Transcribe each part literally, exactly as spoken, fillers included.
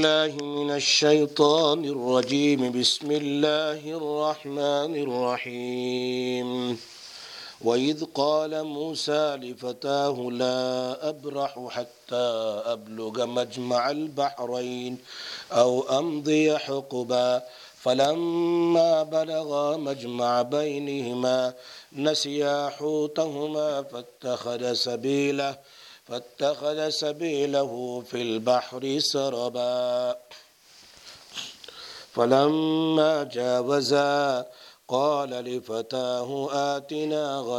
بالله من الشيطان الرجيم بسم الله الرحمن الرحيم وإذ قال موسى لفتاه لا أبرح حتى أبلغ مجمع البحرين أو أمضي حقبا فلما بلغا مجمع بينهما نسيا حوتهما فاتخذ سبيله فاتخذ سبيله في البحر سربا فلما جاوزا قال لفتاه آتنا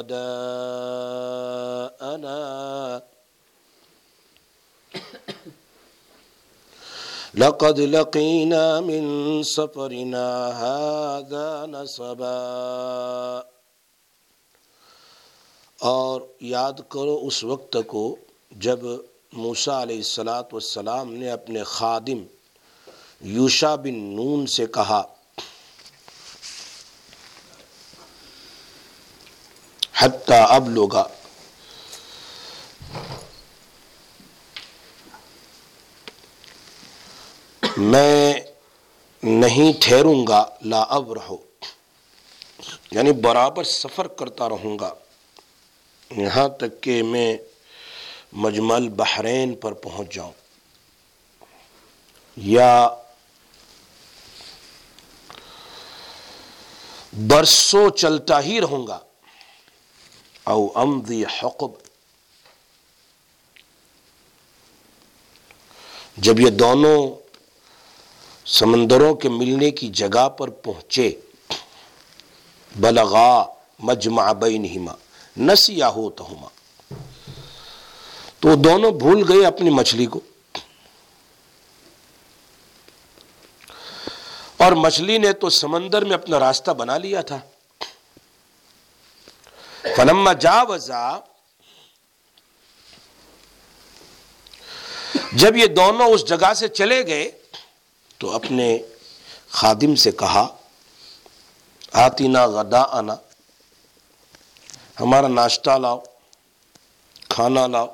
غداءنا لقد لقينا من سفرنا هذا نصبا۔ اور یاد کرو اس وقت کو جب موسیٰ علیہ الصلاۃ والسلام نے اپنے خادم یوشع بن نون سے کہا حتی ابلغا، میں نہیں ٹھہروں گا، لا ابرح یعنی برابر سفر کرتا رہوں گا یہاں تک کہ میں مجمع البحرین پر پہنچ جاؤں، یا برسوں چلتا ہی رہوں گا، او امضی حقب، جب یہ دونوں سمندروں کے ملنے کی جگہ پر پہنچے، بلغا مجمع بینہما نسیا حوتہما، تو دونوں بھول گئے اپنی مچھلی کو، اور مچھلی نے تو سمندر میں اپنا راستہ بنا لیا تھا۔ فلما جاوزا، جب یہ دونوں اس جگہ سے چلے گئے تو اپنے خادم سے کہا آتینا غداءنا، ہمارا ناشتہ لاؤ، کھانا لاؤ،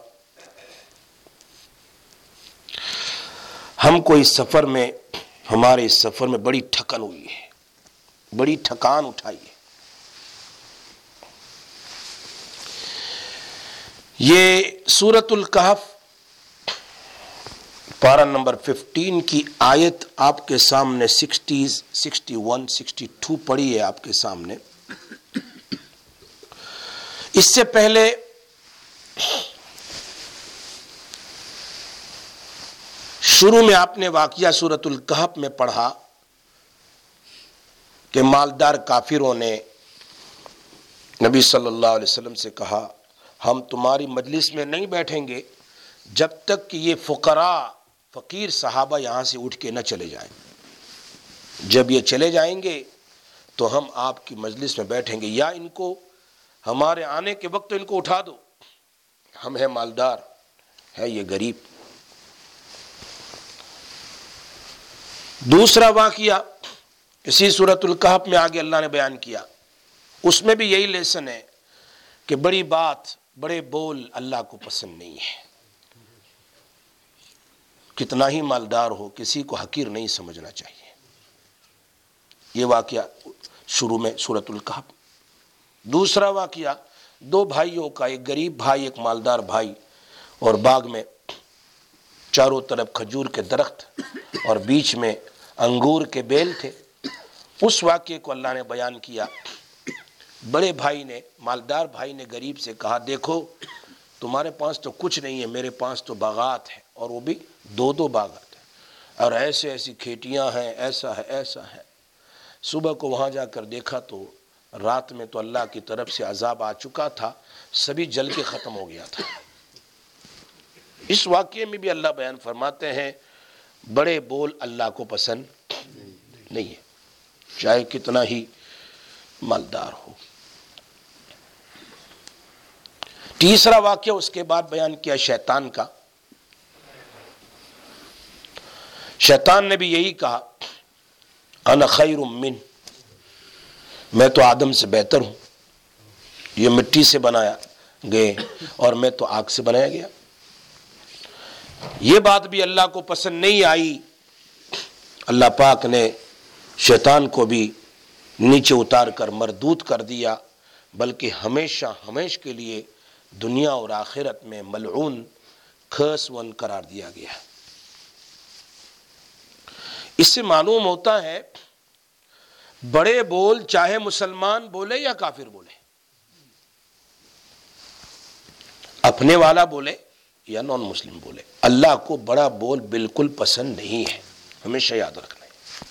ہم کو اس سفر میں ہمارے اس سفر میں بڑی تھکن ہوئی ہے، بڑی تھکان اٹھائی ہے۔ یہ سورۃ الکہف پارہ نمبر ففٹین کی آیت آپ کے سامنے sixties sixty one sixty two پڑھی ہے آپ کے سامنے۔ اس سے پہلے شروع میں آپ نے واقعہ سورۃ الکہف میں پڑھا کہ مالدار کافروں نے نبی صلی اللہ علیہ وسلم سے کہا ہم تمہاری مجلس میں نہیں بیٹھیں گے جب تک کہ یہ فقراء فقیر صحابہ یہاں سے اٹھ کے نہ چلے جائیں، جب یہ چلے جائیں گے تو ہم آپ کی مجلس میں بیٹھیں گے، یا ان کو ہمارے آنے کے وقت ان کو اٹھا دو، ہم ہیں مالدار، ہے یہ غریب۔ دوسرا واقعہ اسی سورۃ الکہف میں آگے اللہ نے بیان کیا، اس میں بھی یہی لیسن ہے کہ بڑی بات، بڑے بول اللہ کو پسند نہیں ہے، کتنا ہی مالدار ہو کسی کو حقیر نہیں سمجھنا چاہیے۔ یہ واقعہ شروع میں سورۃ الکہف۔ دوسرا واقعہ دو بھائیوں کا، ایک غریب بھائی ایک مالدار بھائی، اور باغ میں چاروں طرف کھجور کے درخت اور بیچ میں انگور کے بیل تھے۔ اس واقعے کو اللہ نے بیان کیا۔ بڑے بھائی نے، مالدار بھائی نے غریب سے کہا دیکھو تمہارے پاس تو کچھ نہیں ہے، میرے پاس تو باغات ہیں، اور وہ بھی دو دو باغات ہیں، اور ایسے ایسی کھیتیاں ہیں، ایسا ہے ایسا ہے۔ صبح کو وہاں جا کر دیکھا تو رات میں تو اللہ کی طرف سے عذاب آ چکا تھا، سبھی جل کے ختم ہو گیا تھا۔ اس واقعے میں بھی اللہ بیان فرماتے ہیں بڑے بول اللہ کو پسند نہیں ہے، چاہے کتنا ہی مالدار ہو۔ تیسرا واقعہ اس کے بعد بیان کیا شیطان کا۔ شیطان نے بھی یہی کہا انا خیر من، میں تو آدم سے بہتر ہوں، یہ مٹی سے بنایا گئے اور میں تو آگ سے بنایا گیا۔ یہ بات بھی اللہ کو پسند نہیں آئی اللہ پاک نے شیطان کو بھی نیچے اتار کر مردود کر دیا، بلکہ ہمیشہ ہمیشہ کے لیے دنیا اور آخرت میں ملعون خسون قرار دیا گیا۔ اس سے معلوم ہوتا ہے بڑے بول چاہے مسلمان بولے یا کافر بولے، اپنے والا بولے یا نان مسلم بولے، اللہ کو بڑا بول بالکل پسند نہیں ہے، ہمیشہ یاد رکھنا ہے۔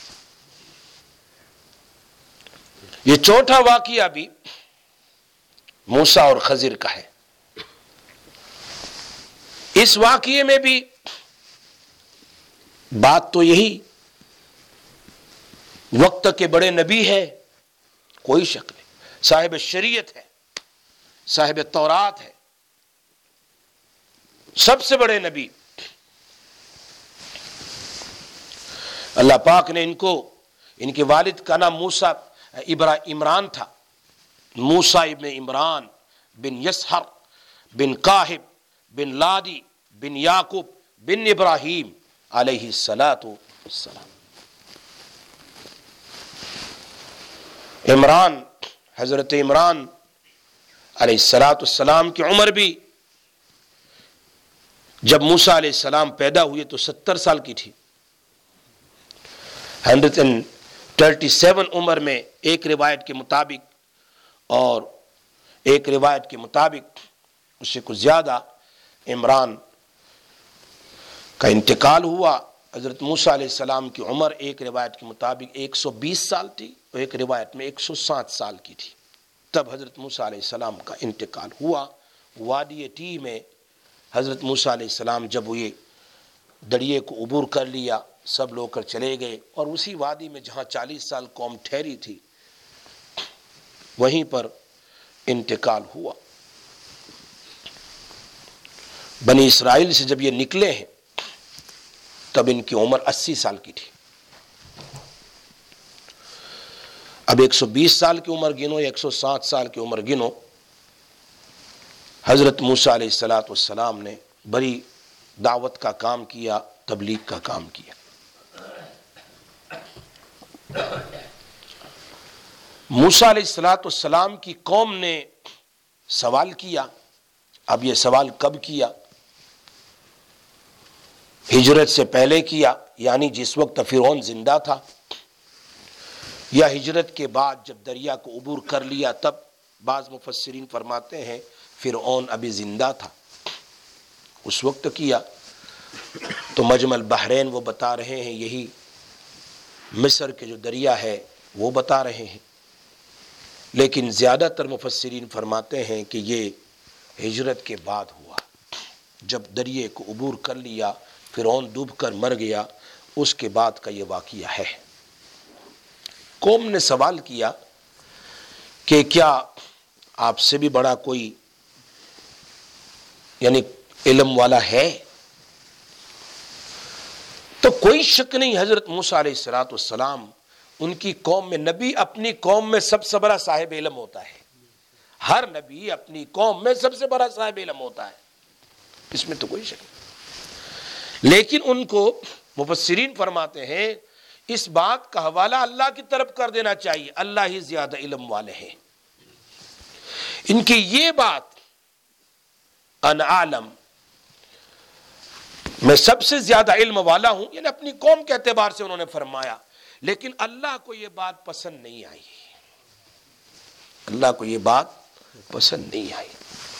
یہ چوتھا واقعہ بھی موسیٰ اور خضر کا ہے۔ اس واقعے میں بھی بات تو یہی، وقت کے بڑے نبی ہے، کوئی شک نہیں، صاحب شریعت ہے، صاحب تورات ہے، سب سے بڑے نبی۔ اللہ پاک نے ان کو، ان کے والد کا نام موسیٰ ابرا عمران تھا، موسیٰ ابن عمران بن یسحر بن قاہب بن لادی بن یعقوب بن ابراہیم علیہ السلام۔ عمران، حضرت عمران علیہ السلام کی عمر بھی جب موسیٰ علیہ السلام پیدا ہوئے تو ستر سال کی تھی۔ ہنڈریڈ اینڈ تھرٹی سیون عمر میں ایک روایت کے مطابق، اور ایک روایت کے مطابق اس سے کچھ زیادہ، عمران کا انتقال ہوا۔ حضرت موسیٰ علیہ السلام کی عمر ایک روایت کے مطابق ایک سو بیس سال تھی، اور ایک روایت میں ایک سو سات سال کی تھی۔ تب حضرت موسیٰ علیہ السلام کا انتقال ہوا۔ وادی ٹی میں حضرت موسیٰ علیہ السلام جب وہ یہ دریا کو عبور کر لیا، سب لوگ کر چلے گئے، اور اسی وادی میں جہاں چالیس سال قوم ٹھہری تھی وہیں پر انتقال ہوا۔ بنی اسرائیل سے جب یہ نکلے ہیں تب ان کی عمر اسی سال کی تھی۔ اب ایک سو بیس سال کی عمر گنو یا ایک سو سات سال کی عمر گنو، حضرت موسیٰ علیہ السلام نے بڑی دعوت کا کام کیا، تبلیغ کا کام کیا۔ موسیٰ علیہ السلام کی قوم نے سوال کیا۔ اب یہ سوال کب کیا؟ ہجرت سے پہلے کیا، یعنی جس وقت فرعون زندہ تھا، یا ہجرت کے بعد جب دریا کو عبور کر لیا تب؟ بعض مفسرین فرماتے ہیں فرعون ابھی زندہ تھا اس وقت کیا۔ تو مجمع البحرین وہ بتا رہے ہیں، یہی مصر کے جو دریا ہے وہ بتا رہے ہیں، لیکن زیادہ تر مفسرین فرماتے ہیں کہ یہ ہجرت کے بعد ہوا، جب دریے کو عبور کر لیا، فرعون ڈوب کر مر گیا، اس کے بعد کا یہ واقعہ ہے۔ قوم نے سوال کیا کہ کیا آپ سے بھی بڑا کوئی یعنی علم والا ہے؟ تو کوئی شک نہیں، حضرت موسیٰ علیہ السلام ان کی قوم میں، نبی اپنی قوم میں سب سے بڑا صاحب علم ہوتا ہے، ہر نبی اپنی قوم میں سب سے بڑا صاحب علم ہوتا ہے، اس میں تو کوئی شک نہیں۔ لیکن ان کو مفسرین فرماتے ہیں اس بات کا حوالہ اللہ کی طرف کر دینا چاہیے، اللہ ہی زیادہ علم والے ہیں۔ ان کی یہ بات ان عالم، میں سب سے زیادہ علم والا ہوں، یعنی اپنی قوم کے اعتبار سے انہوں نے فرمایا، لیکن اللہ کو یہ بات پسند نہیں آئی، اللہ کو یہ بات پسند نہیں آئی۔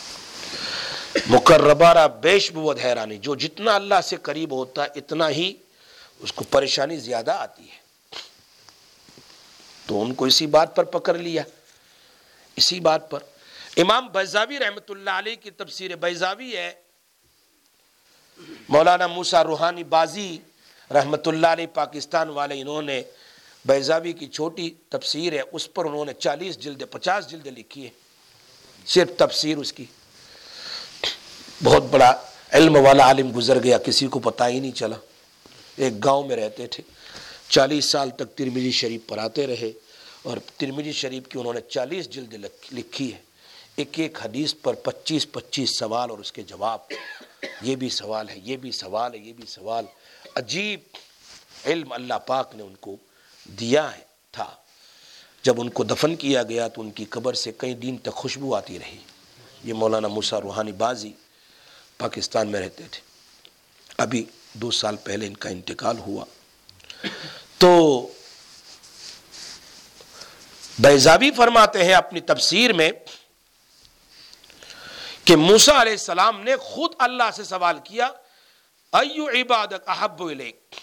مقربارہ بیش بود حیرانی، جو جتنا اللہ سے قریب ہوتا ہے اتنا ہی اس کو پریشانی زیادہ آتی ہے، تو ان کو اسی بات پر پکڑ لیا، اسی بات پر۔ امام بیضاوی رحمۃ اللہ علیہ کی تفسیر بیضاوی ہے، مولانا موسیٰ روحانی بازی رحمۃ اللہ علیہ پاکستان والے، انہوں نے بیضاوی کی چھوٹی تفسیر ہے، اس پر انہوں نے چالیس جلدیں پچاس جلدیں لکھی ہے، صرف تفسیر اس کی۔ بہت بڑا علم والا عالم گزر گیا، کسی کو پتہ ہی نہیں چلا، ایک گاؤں میں رہتے تھے، چالیس سال تک ترمذی شریف پڑھاتے رہے، اور ترمذی شریف کی انہوں نے چالیس جلد لکھی ہے، ایک ایک حدیث پر پچیس پچیس سوال اور اس کے جواب، یہ بھی سوال ہے، یہ بھی سوال ہے، یہ بھی سوال، عجیب علم اللہ پاک نے ان کو دیا ہے تھا. جب ان کو دفن کیا گیا تو ان کی قبر سے کئی دن تک خوشبو آتی رہی. یہ مولانا موسیٰ روحانی بازی پاکستان میں رہتے تھے. ابھی دو سال پہلے ان کا انتقال ہوا. تو بیضاوی فرماتے ہیں اپنی تفسیر میں کہ موسیٰ علیہ السلام نے خود اللہ سے سوال کیا ایو عبادک احب الیک،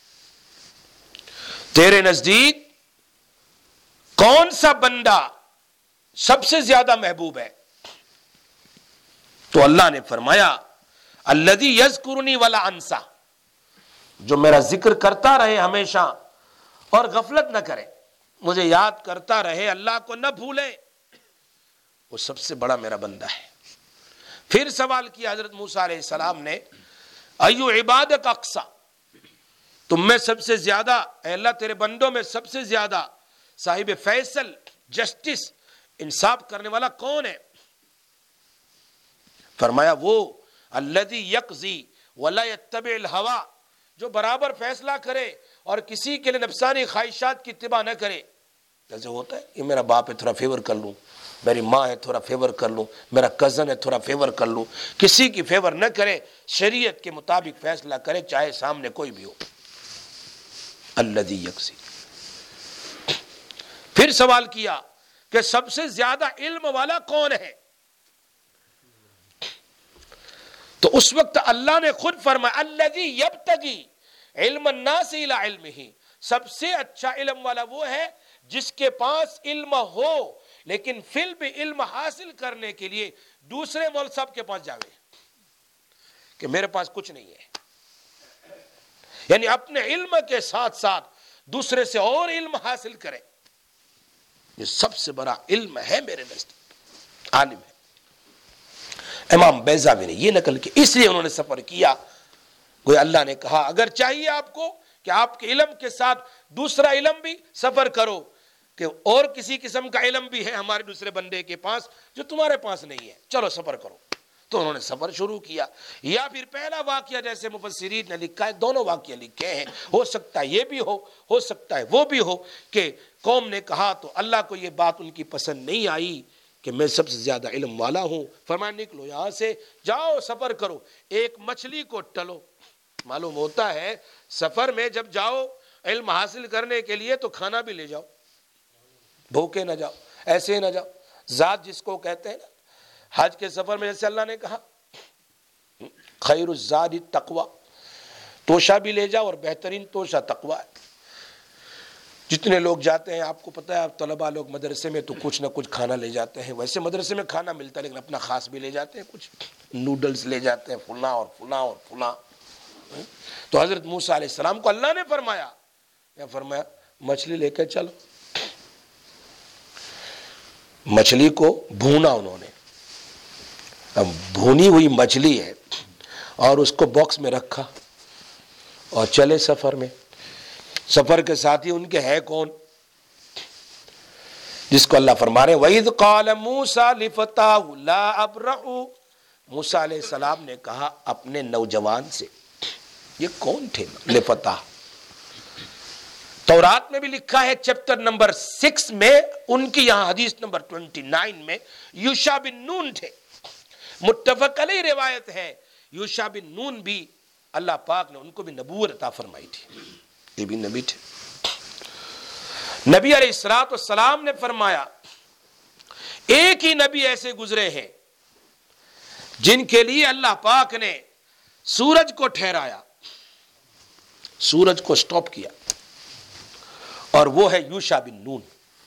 تیرے نزدیک کون سا بندہ سب سے زیادہ محبوب ہے؟ تو اللہ نے فرمایا الذی یذکرنی ولا انسا، جو میرا ذکر کرتا رہے ہمیشہ اور غفلت نہ کرے، مجھے یاد کرتا رہے، اللہ کو نہ بھولے، وہ سب سے بڑا میرا بندہ ہے. پھر سوال کیا حضرت موسیٰ علیہ السلام نے ایو عبادک اقصا، تم میں سب سے زیادہ، اے اللہ تیرے بندوں میں سب سے زیادہ صاحب فیصل، جسٹس، انصاف کرنے والا کون ہے؟ فرمایا وہ الذی یقضی ولا یتبع الہوی، جو برابر فیصلہ کرے اور کسی کے لیے نفسانی خواہشات کی اتباع نہ کرے. جیسے ہوتا ہے یہ میرا باپ ہے تھوڑا فیور کر لوں، میری ماں ہے تھوڑا فیور کر لوں، میرا کزن ہے تھوڑا فیور کر لوں، کسی کی فیور نہ کرے، شریعت کے مطابق فیصلہ کرے چاہے سامنے کوئی بھی ہو. الذی یقضی. پھر سوال کیا کہ سب سے زیادہ علم والا کون ہے؟ تو اس وقت اللہ نے خود فرمایا الذی یبتغی علم الناس الی علمہ، سب سے اچھا علم والا وہ ہے جس کے پاس علم ہو لیکن فل بھی علم حاصل کرنے کے لیے دوسرے مول صاحب کے پاس جاوے کہ میرے پاس کچھ نہیں ہے، یعنی اپنے علم کے ساتھ ساتھ دوسرے سے اور علم حاصل کرے. یہ سب سے بڑا علم ہے میرے نزدیک، عالم ہے. امام بیضاوی نے یہ نقل کی، اس لیے انہوں نے سفر کیا. کوئی اللہ نے کہا اگر چاہیے آپ کو کہ آپ کے علم کے ساتھ دوسرا علم بھی سفر کرو، کہ اور کسی قسم کا علم بھی ہے ہمارے دوسرے بندے کے پاس جو تمہارے پاس نہیں ہے، چلو سفر کرو. تو انہوں نے سفر شروع کیا. یا پھر پہلا واقعہ جیسے مفسرین نے لکھا ہے، دونوں واقعہ لکھے ہیں، ہو سکتا ہے یہ بھی ہو ہو سکتا ہے وہ بھی ہو کہ قوم نے کہا تو اللہ کو یہ بات ان کی پسند نہیں آئی کہ میں سب سے زیادہ علم والا ہوں. فرمایا نکلو یہاں سے، جاؤ سفر کرو، ایک مچھلی کو ٹلو. معلوم ہوتا ہے سفر میں جب جاؤ علم حاصل کرنے کے لیے تو کھانا بھی لے جاؤ، بھوکے نہ جاؤ، ایسے نہ جاؤ. ذات جس کو کہتے ہیں نا، حج کے سفر میں جیسے اللہ نے کہا خیر الزاد التقوی، توشہ بھی لے جاؤ اور بہترین توشہ تقوی ہے. جتنے لوگ جاتے ہیں آپ کو پتہ ہے، آپ طلباء لوگ مدرسے میں تو کچھ نہ کچھ کھانا لے جاتے ہیں. ویسے مدرسے میں کھانا ملتا ہے لیکن اپنا خاص بھی لے جاتے ہیں، کچھ نوڈلز لے جاتے ہیں، فلاں اور فلاں اور فلاں. تو حضرت موسیٰ علیہ السلام کو اللہ نے فرمایا یا فرمایا مچھلی لے کے چلو. مچھلی کو بھونا انہوں نے، اب بھونی ہوئی مچھلی ہے اور اس کو باکس میں رکھا اور چلے سفر میں. سفر کے ساتھی ان کے ہے کون؟ جس کو اللہ فرما رہے وَإِذْ قَالَ مُوسَى لِفَتَاهُ لَا أَبْرَحُ، موسیٰ علیہ السلام نے کہا اپنے نوجوان سے. یہ کون تھے لفتح؟ تورات میں بھی لکھا ہے چیپٹر نمبر سکس میں، ان کی یہاں حدیث نمبر ٹوینٹی نائن میں یوشع بن نون تھے. متفق علیہ روایت ہے یوشع بن نون بھی اللہ پاک نے ان کو بھی نبوت عطا فرمائی تھی، یہ بھی نبی تھے. نبی علیہ الصلوۃ والسلام نے فرمایا ایک ہی نبی ایسے گزرے ہیں جن کے لیے اللہ پاک نے سورج کو ٹھہرایا، سورج کو سٹاپ کیا، اور وہ ہے یوشع بن نون.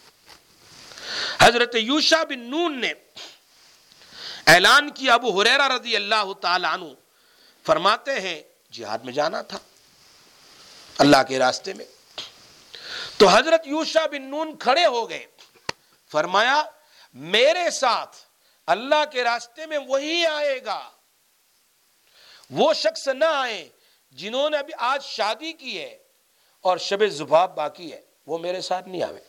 حضرت یوشع بن نون نے اعلان کیا. ابو ہریرہ رضی اللہ تعالی عنہ فرماتے ہیں جہاد میں جانا تھا اللہ کے راستے میں، تو حضرت یوشع بن نون کھڑے ہو گئے. فرمایا میرے ساتھ اللہ کے راستے میں وہی آئے گا، وہ شخص نہ آئے جنہوں نے ابھی آج شادی کی ہے اور شب زفاف باقی ہے، وہ میرے ساتھ نہیں آوے.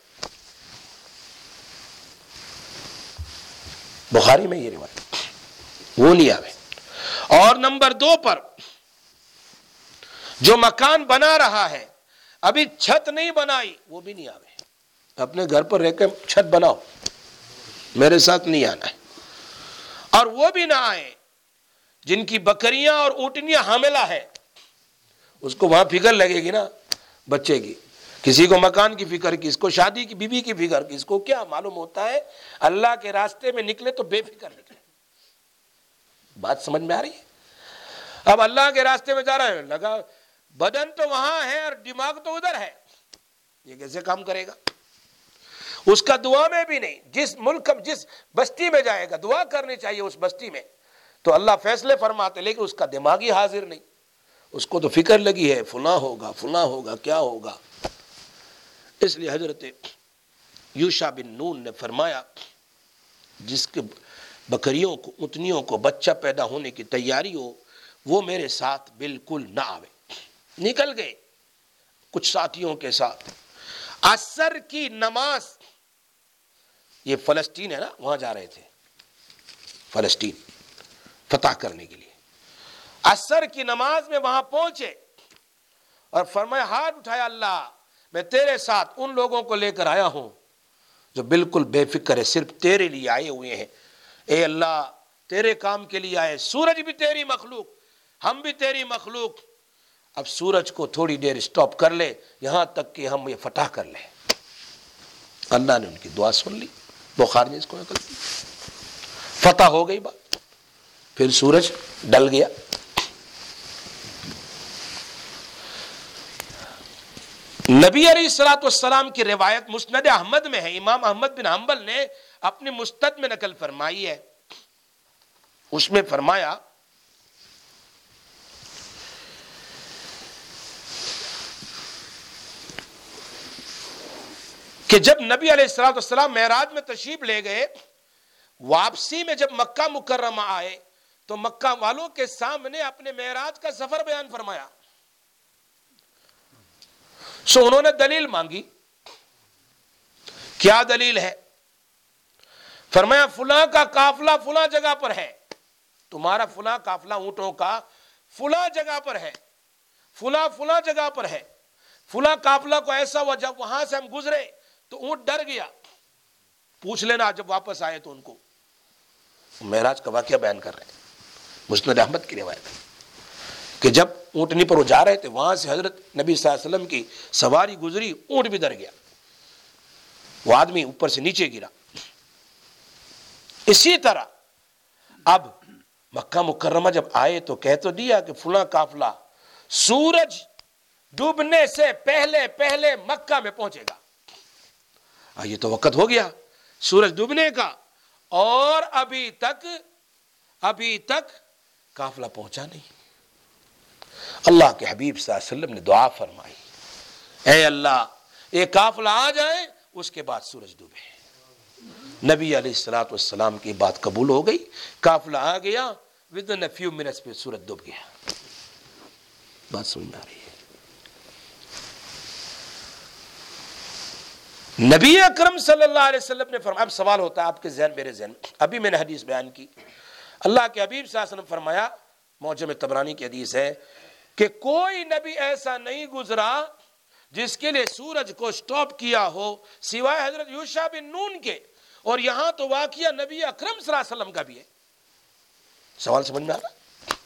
بخاری میں یہ روایت، وہ نہیں آوے. اور نمبر دو پر جو مکان بنا رہا ہے ابھی چھت نہیں بنائی وہ بھی نہیں آوے، اپنے گھر پر رہ کے چھت بناؤ، میرے ساتھ نہیں آنا ہے۔ اور وہ بھی نہ آئے جن کی بکریاں اور اونٹنیاں حاملہ ہے، اس کو وہاں فکر لگے گی نا بچے کی، کسی کو مکان کی فکر، کس کو شادی کی، بیوی کی فکر، کس کو کیا معلوم ہوتا ہے اللہ کے راستے میں نکلے تو بے فکر نکلے۔ بات سمجھ میں آ رہی ہے؟ اب اللہ کے راستے میں جا رہا ہے، لگا بدن تو وہاں ہے اور دماغ تو ادھر ہے، یہ کیسے کام کرے گا؟ اس کا دعا میں بھی نہیں، جس ملک جس بستی میں جائے گا دعا کرنی چاہیے اس بستی میں، تو اللہ فیصلے فرماتے، لیکن اس کا دماغ ہی حاضر نہیں، اس کو تو فکر لگی ہے فلاں ہوگا فلاں ہوگا کیا ہوگا۔ اس لیے حضرت یوشع بن نون نے فرمایا جس کے بکریوں کو اونٹنیوں کو بچہ پیدا ہونے کی تیاری ہو وہ میرے ساتھ بالکل نہ آوے۔ نکل گئے کچھ ساتھیوں کے ساتھ، عصر کی نماز، یہ فلسطین ہے نا، وہاں جا رہے تھے فلسطین فتح کرنے کے لیے، عصر کی نماز میں وہاں پہنچے اور فرمایا ہاتھ اٹھایا، اللہ میں تیرے ساتھ ان لوگوں کو لے کر آیا ہوں جو بالکل بے فکر ہے، صرف تیرے لیے آئے ہوئے ہیں، اے اللہ تیرے کام کے لیے آئے، سورج بھی تیری مخلوق، ہم بھی تیری مخلوق، اب سورج کو تھوڑی دیر سٹاپ کر لے یہاں تک کہ ہم یہ فتح کر لیں۔ اللہ نے ان کی دعا سن لی، بخاری نے اس کو نقل کی، فتح ہو گئی بات، پھر سورج ڈل گیا۔ نبی علیہ الصلوۃ والسلام کی روایت مسند احمد میں ہے، امام احمد بن حنبل نے اپنی مستد میں نقل فرمائی ہے، اس میں فرمایا کہ جب نبی علیہ الصلوۃ والسلام معراج میں تشریف لے گئے، واپسی میں جب مکہ مکرمہ آئے تو مکہ والوں کے سامنے اپنے معراج کا سفر بیان فرمایا، سو انہوں نے دلیل مانگی، کیا دلیل ہے؟ فرمایا فلاں کا قافلہ فلاں جگہ پر ہے، تمہارا فلاں قافلہ اونٹوں کا فلاں جگہ پر ہے، فلاں فلاں جگہ پر ہے، فلاں قافلہ کو ایسا ہوا جب وہاں سے ہم گزرے تو اونٹ ڈر گیا، پوچھ لینا جب واپس آئے تو ان کو۔ معراج کا واقعہ بیان کر رہے ہیں، مسند احمد کی روایت ہے کہ جب اونٹنی پر وہ جا رہے تھے وہاں سے حضرت نبی صلی اللہ علیہ وسلم کی سواری گزری، اونٹ بھی ڈر گیا، وہ آدمی اوپر سے نیچے گرا۔ اسی طرح اب مکہ مکرمہ جب آئے تو کہہ تو دیا کہ فلاں قافلہ سورج ڈوبنے سے پہلے پہلے مکہ میں پہنچے گا، یہ تو وقت ہو گیا سورج ڈوبنے کا اور ابھی تک ابھی تک قافلہ پہنچا نہیں۔ اللہ کے حبیب صلی اللہ علیہ وسلم نے دعا فرمائی، اے اللہ ایک قافلہ آ جائے اس کے بعد سورج ڈوبے۔ نبی علیہ الصلوۃ والسلام کی بات قبول ہو گئی، قافلہ آ گیا، ودن اے فیو منٹس پہ سورج ڈوب گیا۔ بات سمجھ میں آ رہی ہے؟ نبی اکرم صلی اللہ علیہ وسلم نے فرمایا، اب سوال ہوتا ہے آپ کے ذہن میرے ذہن، ابھی میں نے حدیث بیان کی، اللہ کے حبیب صلی اللہ علیہ وسلم فرمایا، معجم طبرانی کی حدیث ہے کہ کوئی نبی ایسا نہیں گزرا جس کے لیے سورج کو سٹاپ کیا ہو سوائے حضرت یوشع بن نون کے، اور یہاں تو واقعہ نبی اکرم صلی اللہ علیہ وسلم کا بھی ہے۔ سوال سمجھ میں آ رہا؟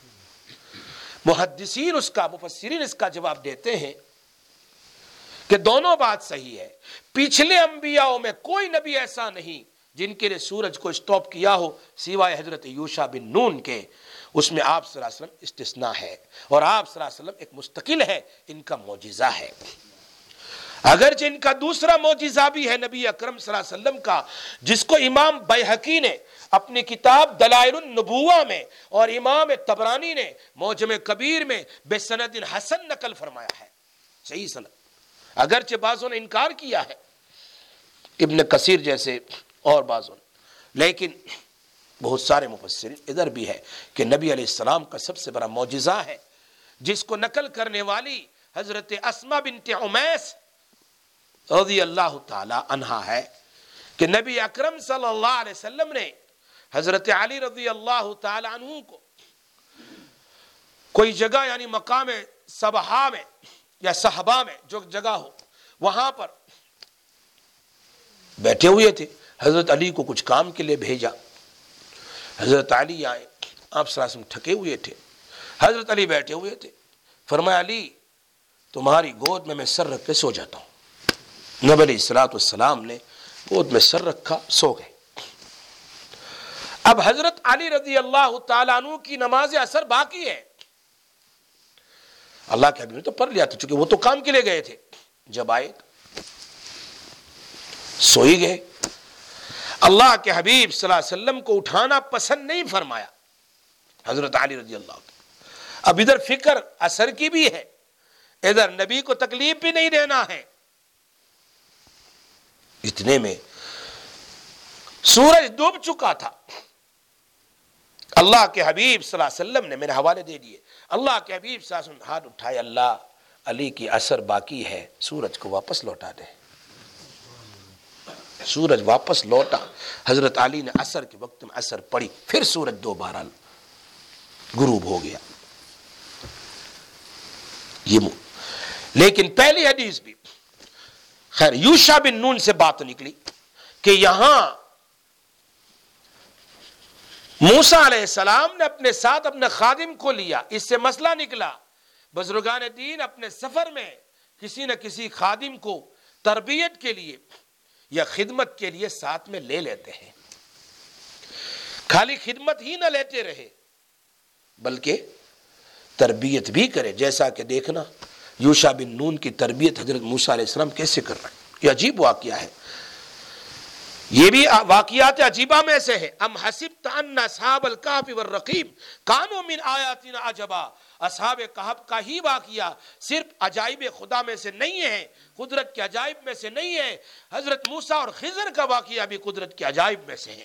محدثین اس کا مفسرین اس کا جواب دیتے ہیں کہ دونوں بات صحیح ہے، پچھلے انبیاءوں میں کوئی نبی ایسا نہیں جن کے لیے سورج کو سٹاپ کیا ہو سوائے حضرت یوشع بن نون کے، اس میں آپ صلی اللہ علیہ وسلم استثناء ہے، اور آپ صلی اللہ علیہ وسلم ایک مستقل ہے، ان کا معجزہ ہے۔ اگرچہ ان کا دوسرا معجزہ بھی ہے نبی اکرم صلی اللہ علیہ وسلم کا، جس کو امام بیہقی نے اپنی کتاب دلائل النبوہ میں اور امام طبرانی نے معجم کبیر میں بسند حسن نقل فرمایا ہے، صحیح سند، اگرچہ بعضوں نے انکار کیا ہے، ابن کثیر جیسے اور بعضوں نے، لیکن بہت سارے مفسرین ادھر بھی ہے کہ نبی علیہ السلام کا سب سے بڑا معجزہ ہے، جس کو نقل کرنے والی حضرت اسماء بنت عمیس رضی اللہ تعالی عنہا ہے کہ نبی اکرم صلی اللہ علیہ وسلم نے حضرت علی رضی اللہ تعالی عنہ کو کوئی جگہ یعنی مقام صبحہ میں یا صحابہ میں جو جگہ ہو وہاں پر بیٹھے ہوئے تھے. حضرت علی کو کچھ کام کے لیے بھیجا. حضرت علی آئے, آپ صلی اللہ علیہ وسلم تھکے ہوئے تھے, حضرت علی بیٹھے ہوئے تھے. فرمایا علی تمہاری گود میں میں سر رکھ کے سو جاتا ہوں. نبی علیہ الصلوۃ والسلام نے گود میں سر رکھا, سو گئے. اب حضرت علی رضی اللہ تعالیٰ عنہ کی نماز اثر باقی ہے. اللہ کے حبیب نے تو پڑھ لیا تھا چونکہ وہ تو کام کے لیے گئے تھے. جب آئے سوئی گئے. اللہ کے حبیب صلی اللہ علیہ وسلم کو اٹھانا پسند نہیں فرمایا حضرت علی رضی اللہ عنہ. اب ادھر فکر اثر کی بھی ہے, ادھر نبی کو تکلیف بھی نہیں دینا ہے. اتنے میں سورج ڈوب چکا تھا. اللہ کے حبیب صلی اللہ علیہ وسلم نے میرے حوالے دے دیے. اللہ کے حبیب صلی اللہ علیہ وسلم ہاتھ اٹھائے, اللہ علی کی اثر باقی ہے, سورج کو واپس لوٹا دے. سورج واپس لوٹا. حضرت علی نے اثر کے وقت میں اثر پڑی, پھر سورج دوبارہ غروب ہو گیا. یہ لیکن پہلی حدیث بھی خیر یوشع بن نون سے بات نکلی کہ یہاں موسیٰ علیہ السلام نے اپنے ساتھ اپنے خادم کو لیا. اس سے مسئلہ نکلا بزرگان دین اپنے سفر میں کسی نہ کسی خادم کو تربیت کے لیے یا خدمت کے لیے ساتھ میں لے لیتے ہیں. خالی خدمت ہی نہ لیتے رہے بلکہ تربیت بھی کرے. جیسا کہ دیکھنا یوشع بن نون کی تربیت حضرت موسیٰ علیہ السلام کیسے کر رہے ہیں. یہ عجیب واقعہ ہے. یہ بھی واقعات عجیبہ میں سے ہے. ام حسبت ان اصحاب الکہف والرقیم کانوا من آیاتنا عجبا. اصحاب کہف کا ہی واقعہ صرف عجائب خدا میں سے نہیں ہے, قدرت کے عجائب میں سے نہیں ہے. حضرت موسیٰ اور خضر کا واقعہ بھی قدرت کے عجائب میں سے ہے.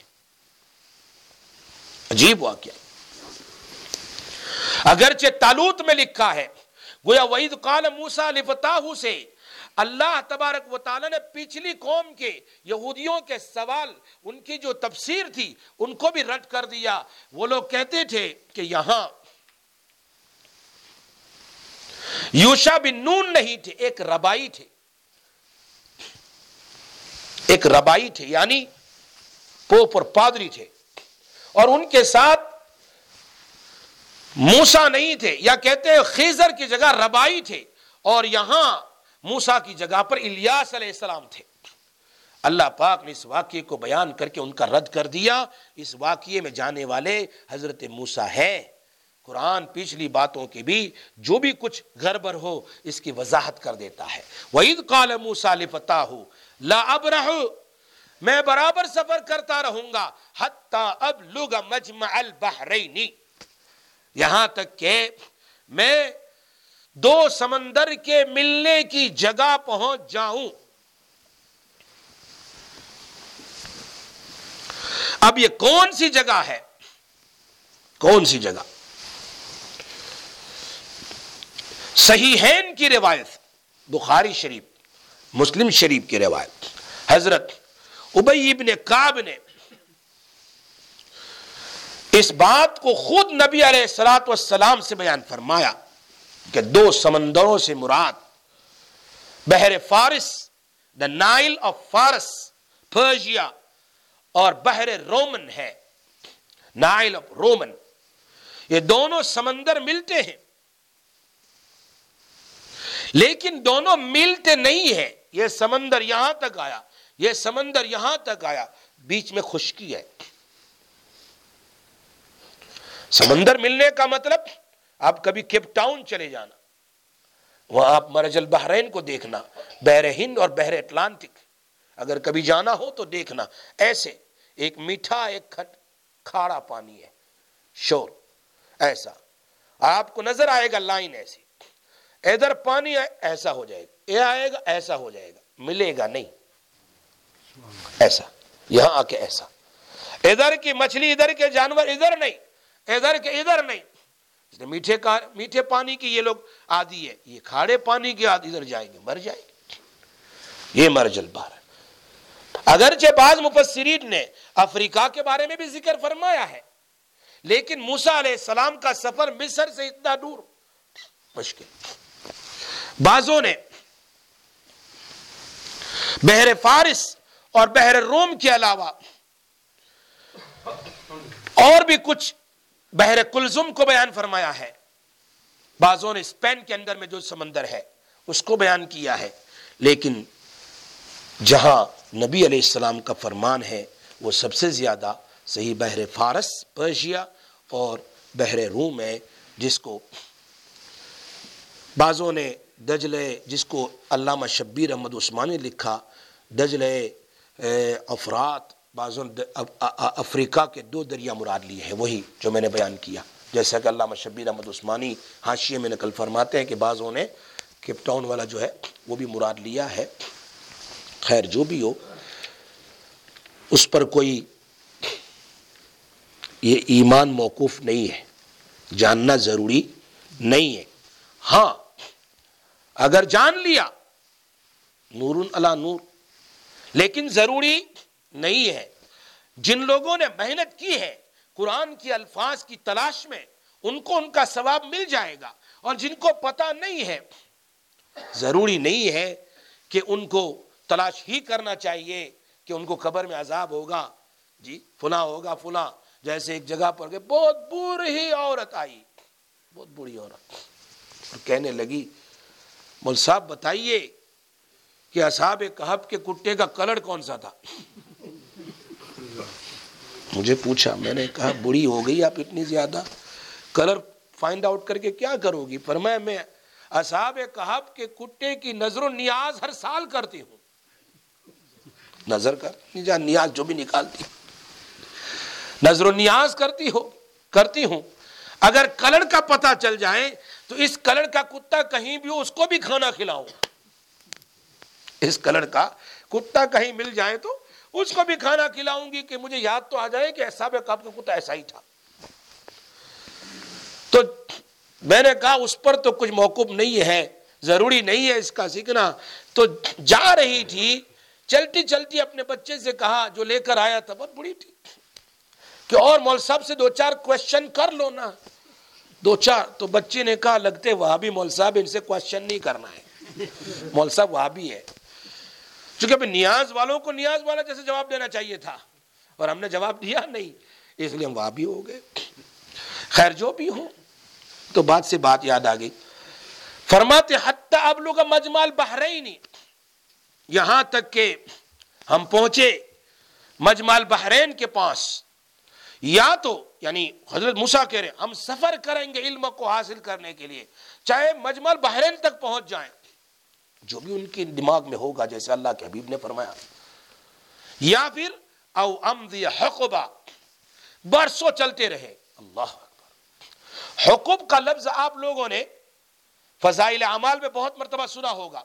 عجیب واقعہ. اگرچہ طالوت میں لکھا ہے گویا وَإِذْ قَالَ مُوسَىٰ لِفَتَاهُ سے اللہ تبارک و تعالیٰ نے پچھلی قوم کے یہودیوں کے سوال, ان کی جو تفسیر تھی ان کو بھی رد کر دیا. وہ لوگ کہتے تھے کہ یہاں یوشع بن نون نہیں تھے, ایک ربائی تھے. ایک ربائی تھے یعنی پوپ اور پادری تھے, اور ان کے ساتھ موسیٰ نہیں تھے, یا کہتے ہیں خضر کی جگہ ربائی تھے, اور یہاں موسیٰ کی جگہ پر الیاس علیہ السلام تھے. اللہ پاک نے اس واقعے کو بیان کر کے ان کا رد کر دیا. اس واقعے میں جانے والے حضرت موسیٰ ہیں. قرآن پچھلی باتوں کی بھی جو بھی کچھ گڑبڑ ہو اس کی وضاحت کر دیتا ہے. وَإِذْ قَالَ مُوسَىٰ لِفَتَاهُ لَا أَبْرَحُ میں برابر سفر کرتا رہوں گا حَتَّىٰ أَبْلُغَ مَجْمَعَ الْبَحْرَيْنِ یہاں تک کہ میں دو سمندر کے ملنے کی جگہ پہنچ جاؤں. اب یہ کون سی جگہ ہے؟ کون سی جگہ؟ صحیحین کی روایت, بخاری شریف, مسلم شریف کی روایت, حضرت ابی ابن کعب نے اس بات کو خود نبی علیہ الصلوۃ والسلام سے بیان فرمایا کہ دو سمندروں سے مراد بحر فارس, دا نائل آف فارس, پرشیا, اور بحر رومن ہے, نائل آف رومن. یہ دونوں سمندر ملتے ہیں لیکن دونوں ملتے نہیں ہیں. یہ سمندر یہاں تک آیا, یہ سمندر یہاں تک آیا, بیچ میں خشکی ہے. سمندر ملنے کا مطلب آپ کبھی کیپ ٹاؤن چلے جانا, وہاں آپ مرج البحرین کو دیکھنا, بحر ہند اور بحر اٹلانٹک, اگر کبھی جانا ہو تو دیکھنا. ایسے ایک میٹھا ایک کھٹ کھاڑا پانی ہے, شور ایسا آپ کو نظر آئے گا, لائن ایسی, ادھر پانی ایسا ہو جائے گا, یہ آئے گا ایسا ہو جائے گا, ملے گا نہیں. ایسا یہاں آ کے ایسا, ادھر کی مچھلی ادھر کے جانور ادھر نہیں, ادھر کے ادھر نہیں. میٹھے کا میٹھے پانی کی یہ لوگ عادی ہے, یہ کھاڑے پانی کی عادی, ادھر جائیں گے مر جائیں گے. یہ مرج البحر. اگرچہ بعض مفسرین نے افریقہ کے بارے میں بھی ذکر فرمایا ہے, لیکن موسیٰ علیہ السلام کا سفر مصر سے اتنا دور مشکل. بعضوں نے بحر فارس اور بحر روم کے علاوہ اور بھی کچھ بحر کلزم کو بیان فرمایا ہے، بعضوں نے اسپین کے اندر میں جو سمندر ہے اس کو بیان کیا ہے، لیکن جہاں نبی علیہ السلام کا فرمان ہے وہ سب سے زیادہ صحیح بحر فارس پرشیا اور بحر روم ہے، جس کو بعضوں نے دجلے، جس کو علامہ شبیر احمد عثمانی لکھا دجلے افرات، بعضوں نے افریقہ کے دو دریا مراد لیے ہیں، وہی جو میں نے بیان کیا، جیسا کہ علامہ شبیر احمد عثمانی حاشیے میں نقل فرماتے ہیں کہ بعضوں نے کیپ ٹاؤن والا جو ہے وہ بھی مراد لیا ہے۔ خیر جو بھی ہو، اس پر کوئی یہ ایمان موقوف نہیں ہے، جاننا ضروری نہیں ہے۔ ہاں اگر جان لیا نور علی نور، لیکن ضروری نہیں ہے۔ جن لوگوں نے محنت کی ہے قرآن کی الفاظ کی تلاش میں، ان کو ان کا ثواب مل جائے گا، اور جن کو پتہ نہیں ہے ضروری نہیں ہے کہ ان کو تلاش ہی کرنا چاہیے کہ ان کو قبر میں عذاب ہوگا، جی فلاں ہوگا فلاں۔ جیسے ایک جگہ پر گئے، بہت بری عورت آئی، بہت بری عورت، اور کہنے لگی مول صاحب بتائیے کہ اصحاب کہف کے کتے کا کلر کون سا تھا؟ مجھے پوچھا، میں نے کہا بری ہو گئی آپ اتنی زیادہ، کلر فائنڈ آؤٹ کر کے کیا کرو گی؟ فرمایا میں اصحاب کہف کے کتے کی نظر و نیاز ہر سال کرتی ہوں۔ نظر کر نیاز جو بھی نکالتی، نظر و نیاز کرتی ہو کرتی ہوں، اگر کلر کا پتہ چل جائے تو اس کلر کا کتا کہیں بھی ہو اس کو بھی کھانا کھلاؤں، اس کلر کا کتا کہیں مل جائے تو اس کو بھی کھانا کھلاؤں گی کہ مجھے یاد تو آ جائے کہ اصحاب کہف کا کتا ایسا ہی تھا۔ تو میں نے کہا اس پر تو کچھ موقوف نہیں ہے، ضروری نہیں ہے اس کا سیکھنا۔ تو جا رہی تھی، چلتی چلتی اپنے بچے سے کہا جو لے کر آیا تھا، بہت بڑی تھی، کہ اور مول صاحب سے دو چار کوشچن کر لو نا، دو چار۔ تو بچے نے کہا لگتے وہابی مول صاحب، ان سے کوشچن نہیں کرنا ہے، مول صاحب وہابی ہے۔ چونکہ نیاز والوں کو نیاز والا جیسے جواب دینا چاہیے تھا، اور ہم نے جواب دیا نہیں، اس لیے ہم وہابی ہو گئے۔ خیر جو بھی ہو، تو بات سے بات یاد آ گئی، فرماتے حتی ابلغ مجمع البحرین، یہاں تک کہ ہم پہنچے مجمع البحرین کے پاس، یا تو یعنی حضرت موسیٰ کہہ رہے ہم سفر کریں گے علم کو حاصل کرنے کے لیے، چاہے مجمع البحرین تک پہنچ جائیں، جو بھی ان کے دماغ میں ہوگا جیسے اللہ کے حبیب نے فرمایا، یا پھر او امضی حقبہ، برسوں چلتے رہے۔ اللہ اکبر۔ حقب کا لفظ آپ لوگوں نے فضائل اعمال میں بہت مرتبہ سنا ہوگا،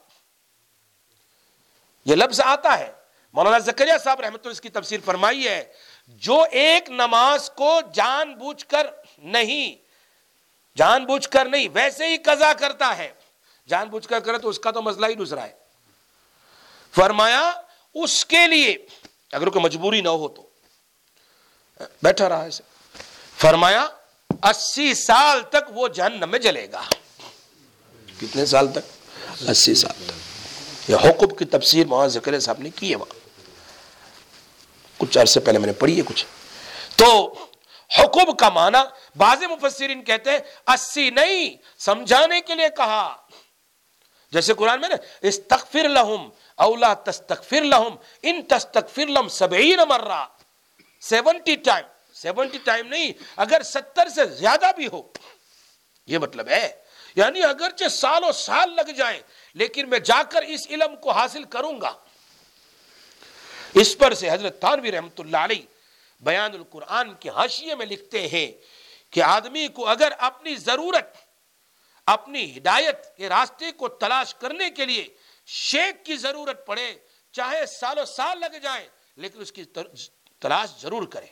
یہ لفظ آتا ہے۔ مولانا زکریا صاحب رحمۃ اللہ اس کی تفسیر فرمائی ہے، جو ایک نماز کو جان بوجھ کر نہیں جان بوجھ کر نہیں ویسے ہی قضا کرتا ہے، جان بوجھ کر کرے تو اس کا تو مسئلہ ہی دوسرا ہے، فرمایا اس کے لیے اگر کوئی مجبوری نہ ہو تو بیٹھا رہا ایسے، فرمایا اسی سال تک وہ جہنم میں جلے گا۔ کتنے سال تک؟ اسی سال تک۔ یہ حقب کی تفسیر مولانا زکریا صاحب نے کی ہے، وہاں کچھ عرصے پہلے میں نے پڑھی ہے کچھ۔ تو حقب کا معنی بعض مفسرین کہتے ہیں اسی نہیں، سمجھانے کے لیے کہا، جیسے قرآن میں نا استغفر لہم او لا تستغفر لہم ان تستغفر لہم سبعین مرہ، سیونٹی ٹائم، سیونٹی ٹائم نہیں، اگر ستر سے زیادہ بھی ہو، یہ مطلب ہے، یعنی اگرچہ سالوں سال لگ جائیں لیکن میں جا کر اس علم کو حاصل کروں گا۔ اس پر سے حضرت تھانوی رحمۃ اللہ علیہ بیان القرآن کے حاشیے میں لکھتے ہیں کہ آدمی کو اگر اپنی ضرورت، اپنی ہدایت کے راستے کو تلاش کرنے کے لیے شیخ کی ضرورت پڑے، چاہے سالوں سال لگ جائیں لیکن اس کی تلاش ضرور کرے،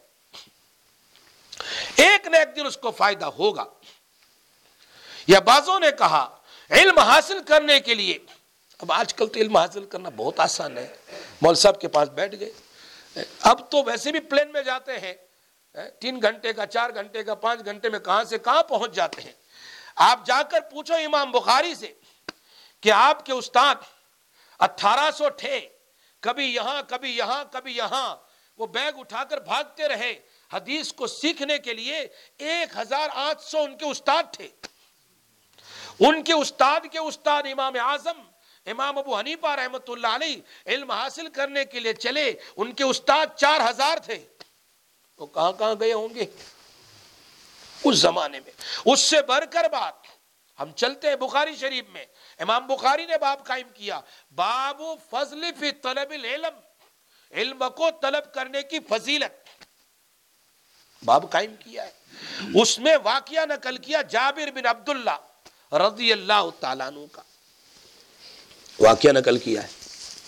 ایک نہ ایک دن اس کو فائدہ ہوگا۔ یا بعضوں نے کہا علم حاصل کرنے کے لیے، اب آج کل تو علم حاصل کرنا بہت آسان ہے، مول صاحب کے پاس بیٹھ گئے، اب تو ویسے بھی پلین میں جاتے ہیں، تین گھنٹے کا، چار گھنٹے کا، پانچ گھنٹے میں کہاں سے کہاں پہنچ جاتے ہیں۔ آپ جا کر پوچھو امام بخاری سے کہ آپ کے استاد اٹھارہ سو تھے، کبھی یہاں کبھی یہاں کبھی یہاں، وہ بیگ اٹھا کر بھاگتے رہے حدیث کو سیکھنے کے لیے۔ ایک ہزار آٹھ سو ان کے استاد تھے، ان کے استاد کے استاد امام اعظم امام ابو حنیفہ رحمۃ اللہ علیہ علم حاصل کرنے کے لیے چلے، ان کے استاد چار ہزار تھے، تو کہاں کہاں گئے ہوں گے اس زمانے میں۔ اس سے بڑھ کر بات ہم چلتے ہیں بخاری شریف میں، امام بخاری نے باب قائم کیا، باب فضل فی طلب العلم، علم کو طلب کرنے کی فضیلت، باب قائم کیا ہے۔ اس میں واقعہ نقل کیا جابر بن عبداللہ رضی اللہ تعالیٰ عنہ کا، واقعہ نقل کیا ہے،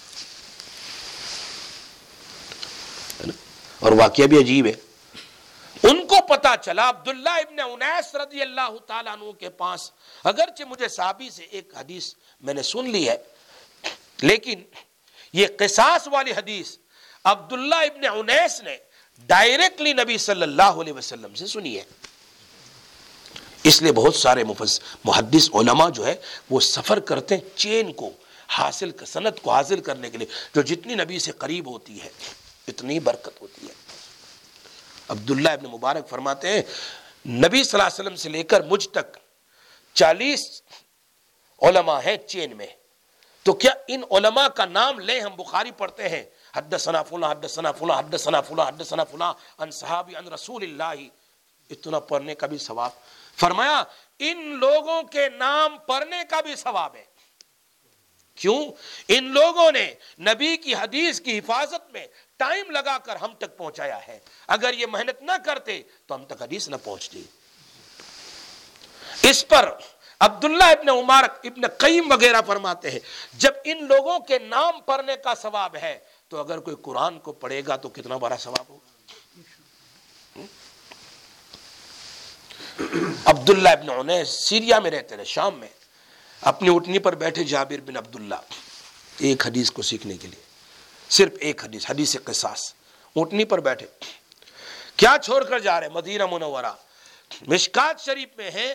اور واقعہ بھی عجیب ہے۔ ان کو پتا چلا عبداللہ ابن انیس رضی اللہ تعالیٰ عنہ کے پاس، اگرچہ مجھے صحابی سے ایک حدیث میں نے سن لی ہے، لیکن یہ قصاص والی حدیث عبداللہ ابن انیس نے ڈائریکٹلی نبی صلی اللہ علیہ وسلم سے سنی ہے۔ اس لیے بہت سارے محدث علماء جو ہے وہ سفر کرتے ہیں چین کو حاصل سند کو حاصل کرنے کے لیے، جو جتنی نبی سے قریب ہوتی ہے اتنی برکت ہوتی ہے۔ عبداللہ ابن مبارک فرماتے ہیں نبی صلی اللہ علیہ وسلم سے لے کر مجھ تک چالیس علماء ہیں چین میں، تو کیا ان علماء کا نام لیں؟ ہم بخاری پڑھتے ہیں حدثنا فلاں حدثنا فلاں حدثنا فلاں حدثنا فلاں عن صحابی عن رسول اللہ، اتنا پڑھنے کا بھی ثواب۔ فرمایا ان لوگوں کے نام پڑھنے کا بھی ثواب ہے، کیوں؟ ان لوگوں نے نبی کی حدیث کی حفاظت میں ٹائم لگا کر ہم تک پہنچایا ہے، اگر یہ محنت نہ کرتے تو ہم تک حدیث نہ پہنچتی۔ اس پر عبداللہ ابن مبارک ابن قیم وغیرہ فرماتے ہیں جب ان لوگوں کے نام پڑھنے کا ثواب ہے تو اگر کوئی قرآن کو پڑھے گا تو کتنا بڑا ثواب ہوگا۔ عبداللہ ابن انیس سیریا میں رہتے رہے، شام میں، اپنی اٹھنی پر بیٹھے جابر بن عبداللہ ایک حدیث کو سیکھنے کے لیے، صرف ایک حدیث، حدیث قصاص، اٹھنی پر بیٹھے، کیا چھوڑ کر جا رہے؟ مدینہ منورہ، مشکات شریف میں ہے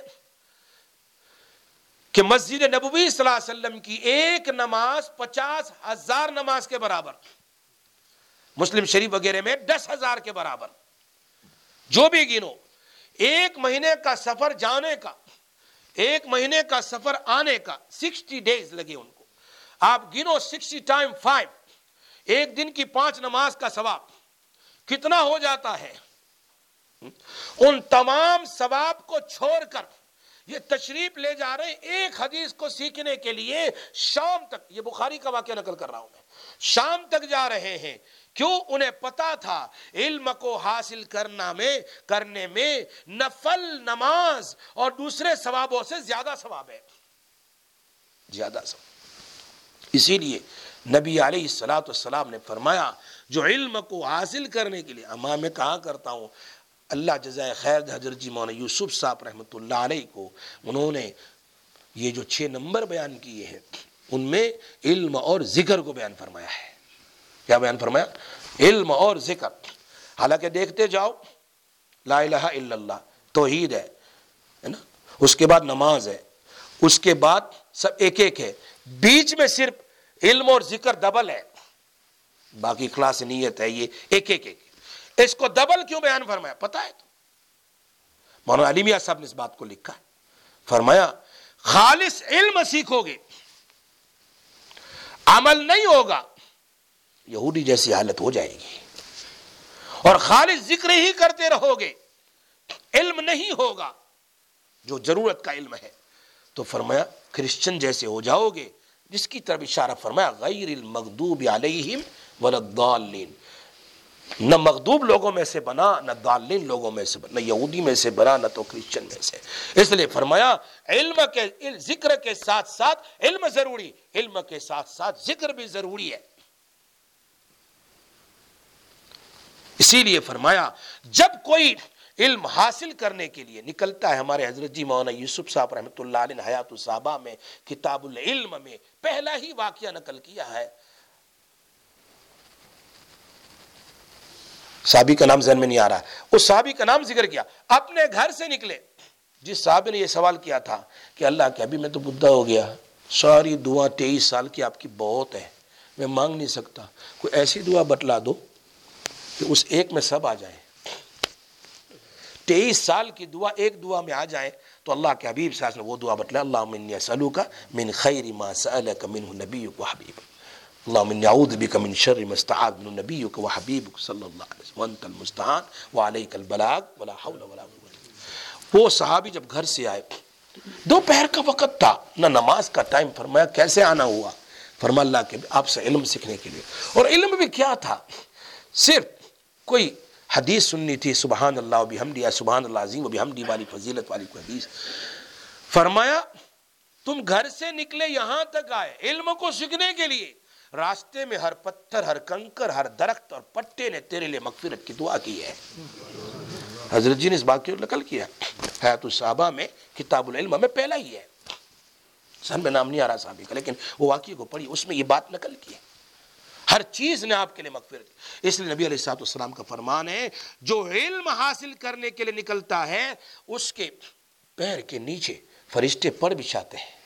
کہ مسجد نبوی صلی اللہ علیہ وسلم کی ایک نماز پچاس ہزار نماز کے برابر، مسلم شریف وغیرہ میں دس ہزار کے برابر، جو بھی گنو، ایک مہینے کا سفر جانے کا، ایک مہینے کا سفر آنے کا، سکسٹی ڈیز لگے ان کو، آپ گنو سکسٹی ٹائم فائیو، ایک دن کی پانچ نماز کا ثواب کتنا ہو جاتا ہے؟ ان تمام ثواب کو چھوڑ کر یہ تشریف لے جا رہے ہیں ایک حدیث کو سیکھنے کے لیے، شام تک، یہ بخاری کا واقعہ نقل کر رہا ہوں میں، شام تک جا رہے ہیں، کیوں؟ انہیں پتا تھا علم کو حاصل کرنا میں کرنے میں نفل نماز اور دوسرے ثوابوں سے زیادہ ثواب ہے، زیادہ ثواب۔ اسی لیے نبی علیہ الصلوۃ والسلام نے فرمایا جو علم کو حاصل کرنے کے لیے، اما میں کہا کرتا ہوں اللہ جزائے خیر حضرت جی مولانا یوسف صاحب رحمۃ اللہ علیہ کو، انہوں نے یہ جو چھ نمبر بیان کیے ہیں ان میں علم اور ذکر کو بیان فرمایا ہے۔ کیا بیان فرمایا؟ علم اور ذکر۔ حالانکہ دیکھتے جاؤ، لا الہ الا اللہ توحید ہے نا، اس کے بعد نماز ہے، اس کے بعد سب ایک ایک ہے، بیچ میں صرف علم اور ذکر ڈبل ہے، باقی اخلاص نیت ہے، یہ ایک ایک ایک۔ اس کو ڈبل کیوں بیان فرمایا پتا ہے؟ تو مولانا علی میاں صاحب نے اس بات کو لکھا ہے، فرمایا خالص علم سیکھو گے، عمل نہیں ہوگا، یہودی جیسی حالت ہو جائے گی، اور خالص ذکر ہی کرتے رہو گے، علم نہیں ہوگا جو ضرورت کا علم ہے، تو فرمایا کرسچن جیسے ہو جاؤ گے، جس کی طرف اشارہ فرمایا غیر المغضوب علیہم ولا الضالین، نہ مغضوب لوگوں میں سے بنا، نہ ضالین لوگوں میں سے بنا، نہ یہودی میں سے بنا، نہ تو کرسچن میں سے۔ اس لیے فرمایا علم کے ذکر کے ساتھ ساتھ علم ضروری، علم کے ساتھ ساتھ ذکر بھی ضروری ہے۔ اسی لیے فرمایا جب کوئی علم حاصل کرنے کے لیے نکلتا ہے، ہمارے حضرت جی مولانا یوسف صاحب رحمۃ اللہ علیہ حیات الصحابہ میں کتاب العلم میں پہلا ہی واقعہ نقل کیا ہے، صحابی کا نام ذہن میں نہیں آ رہا ہے، اس صحابی کا نام ذکر کیا، اپنے گھر سے نکلے، جس صحابی نے یہ سوال کیا تھا کہ اللہ کے ابھی میں تو بڈھا ہو گیا، ساری دعا تیئیس سال کی آپ کی بہت ہے، میں مانگ نہیں سکتا، کوئی ایسی دعا بتلا دو کہ اس ایک میں سب آ جائیں۔ تیئیس سال کی دعا ایک دعا میں آ جائے تو اللہ کے حبیب صلی اللہ علیہ وسلم نے وہ دعا بتلا، اللہم انی اسألک من خیر ما سألک منہ نبیک و حبیبک، اللہم انی اعوذ بک من شر ما استعاذ منہ نبیک و حبیبک صلی اللہ علیہ وسلم وانت المستعان وعلیک البلاغ ولا حول ولا قوة۔ وہ صحابی جب گھر سے آئے، دوپہر کا وقت تھا، نہ نماز کا ٹائم، فرمایا کیسے آنا ہوا؟ فرمایا اللہ کے آپ سے علم سیکھنے کے لیے۔ اور علم بھی کیا تھا؟ صرف کوئی حدیث سننی تھی، سبحان اللہ و بحمدہ یا سبحان اللہ عظیم و بحمدہ والی فضیلت والی کوئی حدیث۔ فرمایا تم گھر سے نکلے یہاں تک آئے علم کو سیکھنے کے لیے، راستے میں ہر پتھر، ہر کنکر، ہر درخت اور پٹے نے تیرے لیے مغفرت کی دعا کی ہے۔ حضرت جی نے اس بات کو نقل کیا حیات الصحابہ میں، کتاب العلم میں پہلا ہی ہے، سن میں نام نہیں آ رہا صحابی کا، لیکن وہ واقعے کو پڑھی، اس میں یہ بات نقل کی ہے، ہر چیز نے آپ کے لیے مغفرت۔ اس لیے نبی علیہ الصلوۃ والسلام کا فرمان ہے، جو علم حاصل کرنے کے لیے نکلتا ہے اس کے پیر کے نیچے فرشتے پر بچھاتے ہیں،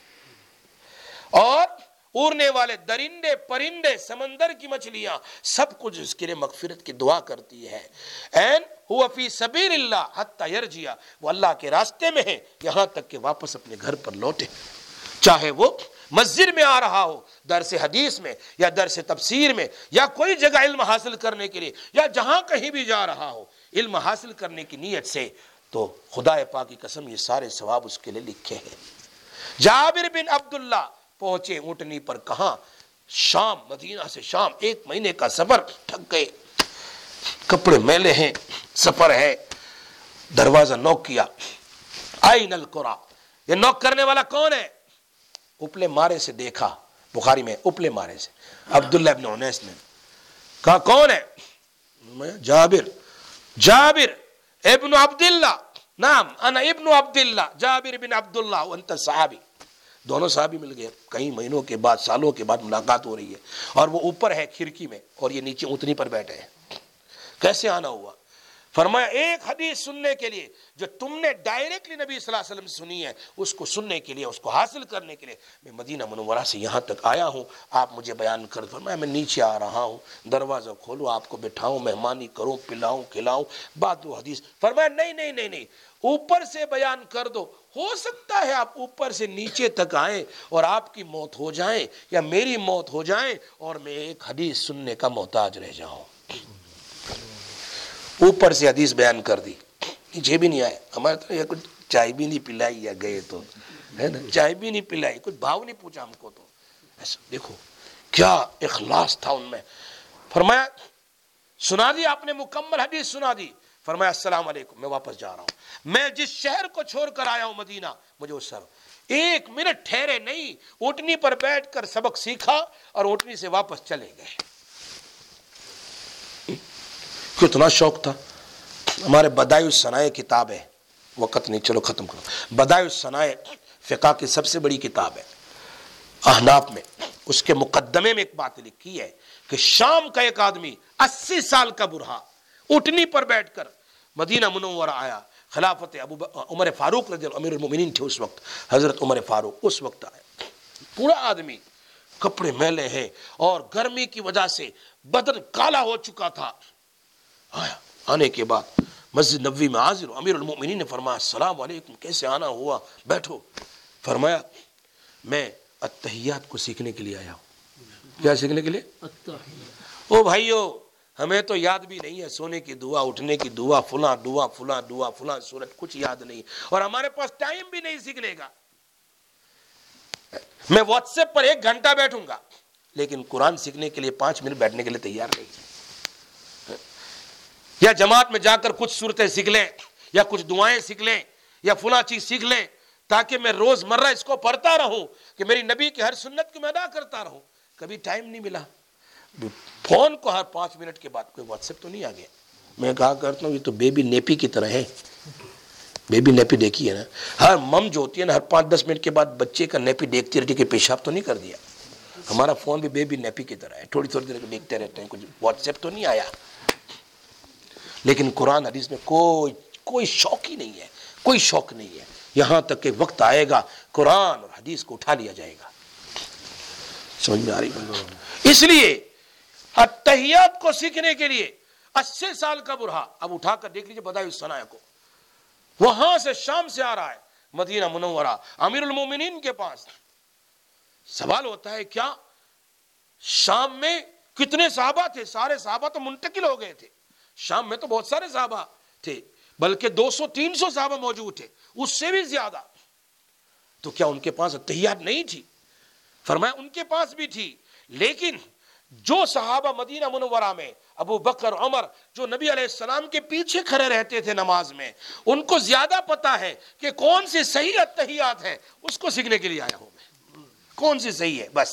اور اڑنے والے درندے پرندے، سمندر کی مچھلیاں، سب کچھ اس کے لیے مغفرت کی دعا کرتی ہے۔ این ہوا فی سبیل اللہ حتی یرجع، وہ اللہ کے راستے میں ہے یہاں تک کہ واپس اپنے گھر پر لوٹے، چاہے وہ مسجد میں آ رہا ہو، درس حدیث میں یا درس تفسیر میں، یا کوئی جگہ علم حاصل کرنے کے لیے، یا جہاں کہیں بھی جا رہا ہو علم حاصل کرنے کی نیت سے، تو خدا پاک کی قسم یہ سارے ثواب اس کے لیے لکھے ہیں۔ جابر بن عبداللہ پہنچے اونٹنی پر، کہاں؟ شام، مدینہ سے شام، ایک مہینے کا سفر، تھک گئے، کپڑے میلے ہیں، سفر ہے، دروازہ نوک کیا، آئین القرا، یہ نوک کرنے والا کون ہے؟ اپلے مارے سے دیکھا، بخاری میں اپلے مارے سے عبداللہ ابن انیس نے کہا کون ہے؟ میں جابر، جابر ابن عبداللہ، نام انا ابن عبداللہ جابر بن عبداللہ وانت صحابی۔ دونوں صحابی مل گئے، کئی مہینوں کے بعد، سالوں کے بعد ملاقات ہو رہی ہے، اور وہ اوپر ہے کھڑکی میں اور یہ نیچے اونٹنی پر بیٹھے ہیں۔ کیسے آنا ہوا؟ فرمایا ایک حدیث سننے کے لیے جو تم نے ڈائریکٹلی نبی صلی اللہ علیہ وسلم سے سنی ہے، اس کو سننے کے لیے، اس کو حاصل کرنے کے لیے میں مدینہ منورہ سے یہاں تک آیا ہوں، آپ مجھے بیان کر۔ فرمایا میں نیچے آ رہا ہوں، دروازہ کھولو، آپ کو بٹھاؤں، مہمانی کروں، پلاؤں کھلاؤں، بات وہ حدیث۔ فرمایا نہیں نہیں نہیں نہیں، اوپر سے بیان کر دو، ہو سکتا ہے آپ اوپر سے نیچے تک آئیں اور آپ کی موت ہو جائیں یا میری موت ہو جائیں اور میں ایک حدیث سننے کا محتاج رہ جاؤں۔ اوپر سے حدیث بیان کر دی، نیچے بھی نہیں آئے۔ ہمارے طرح یا کچھ چائے بھی نہیں پلائی یا گئے تو ہے نا، چائے بھی نہیں پلائی، کچھ بھاؤ نہیں پوچھا ہم کو، تو ایسا دیکھو کیا اخلاص تھا ان میں۔ فرمایا سنا دی آپ نے، مکمل حدیث سنا دی۔ فرمایا السلام علیکم، میں واپس جا رہا ہوں، میں جس شہر کو چھوڑ کر آیا ہوں مدینہ، مجھے اس شہر ایک منٹ ٹھہرے نہیں، اونٹنی پر بیٹھ کر سبق سیکھا اور اونٹنی سے واپس چلے گئے۔ کتنا شوق تھا۔ ہمارے بدائع الصنائع کتاب ہے، وقت نہیں، چلو ختم کرو۔ بدائع الصنائع فقہ کی سب سے بڑی کتاب ہے احناف میں، اس کے مقدمے میں ایک بات لکھی ہے کہ شام کا ایک آدمی اسی سال کا برہا اٹھنی پر بیٹھ کر مدینہ منورہ آیا، خلافت ابو عمر فاروق رضی اللہ امیر المومنین تھے اس وقت، حضرت عمر فاروق اس وقت آئے، پورا آدمی کپڑے میلے ہیں اور گرمی کی وجہ سے بدن کالا ہو چکا تھا، آیا، آنے کے بعد مسجد نبوی میں حاضر، امیر المؤمنین نے فرمایا السلام علیکم، کیسے آنا ہوا، بیٹھو۔ فرمایا میں التحیات کو سیکھنے کے لیے آیا ہوں۔ کیا سیکھنے کے لیے؟ او بھائیو، ہمیں تو یاد بھی نہیں ہے، سونے کی دعا، اٹھنے کی دعا، فلاں دعا فلاں دعا فلاں سورت، کچھ یاد نہیں، اور ہمارے پاس ٹائم بھی نہیں سیکھنے کا۔ میں واٹس ایپ پر ایک گھنٹہ بیٹھوں گا، لیکن قرآن سیکھنے کے لیے پانچ منٹ بیٹھنے کے لیے تیار نہیں، یا جماعت میں جا کر کچھ صورتیں سیکھ لیں یا کچھ دعائیں سیکھ لیں یا فلاں چیز سیکھ لیں تاکہ میں روز مرہ اس کو پڑھتا رہوں کہ میری نبی کی ہر سنت کو میں ادا کرتا رہوں۔ کبھی ٹائم نہیں ملا، فون کو ہر پانچ منٹ کے بعد کوئی واٹس ایپ تو نہیں آ گیا۔ میں کہا کرتا ہوں یہ تو بیبی نیپی کی طرح ہے، بیبی نیپی دیکھی ہے نا، ہر مم جو ہوتی ہے نا، ہر پانچ دس منٹ کے بعد بچے کا نیپی دیکھتی رہتی کہ پیشاب تو نہیں کر دیا۔ ہمارا فون بھی بیبی نیپی کی طرح ہے، تھوڑی تھوڑی دیر دیکھتے رہتے ہیں، کچھ واٹس ایپ تو نہیں آیا۔ لیکن قرآن حدیث میں کوئی کوئی شوق ہی نہیں ہے، کوئی شوق نہیں ہے، یہاں تک کہ وقت آئے گا قرآن اور حدیث کو اٹھا لیا جائے گا۔ سمجھ میں آ رہی؟ اس لیے اتحیات کو سیکھنے کے لیے اسی سال کا برہا اب اٹھا کر دیکھ لیجیے بدائع الصنائع کو، وہاں سے شام سے آ رہا ہے مدینہ منورہ امیر المومنین کے پاس. سوال ہوتا ہے کیا شام میں کتنے صحابہ تھے؟ سارے صحابہ تو منتقل ہو گئے تھے. شام میں تو بہت سارے صحابہ تھے، بلکہ دو سو تین سو صحابہ موجود تھے، اس سے بھی زیادہ. تو کیا ان کے پاس اتحیات نہیں تھی؟ فرمایا ان کے پاس بھی تھی، لیکن جو صحابہ مدینہ منورہ میں ابو بکر عمر جو نبی علیہ السلام کے پیچھے کھڑے رہتے تھے نماز میں، ان کو زیادہ پتا ہے کہ کون سی صحیح اتحیات ہے. اس کو سیکھنے کے لیے آیا ہوں میں، کون سی صحیح ہے. بس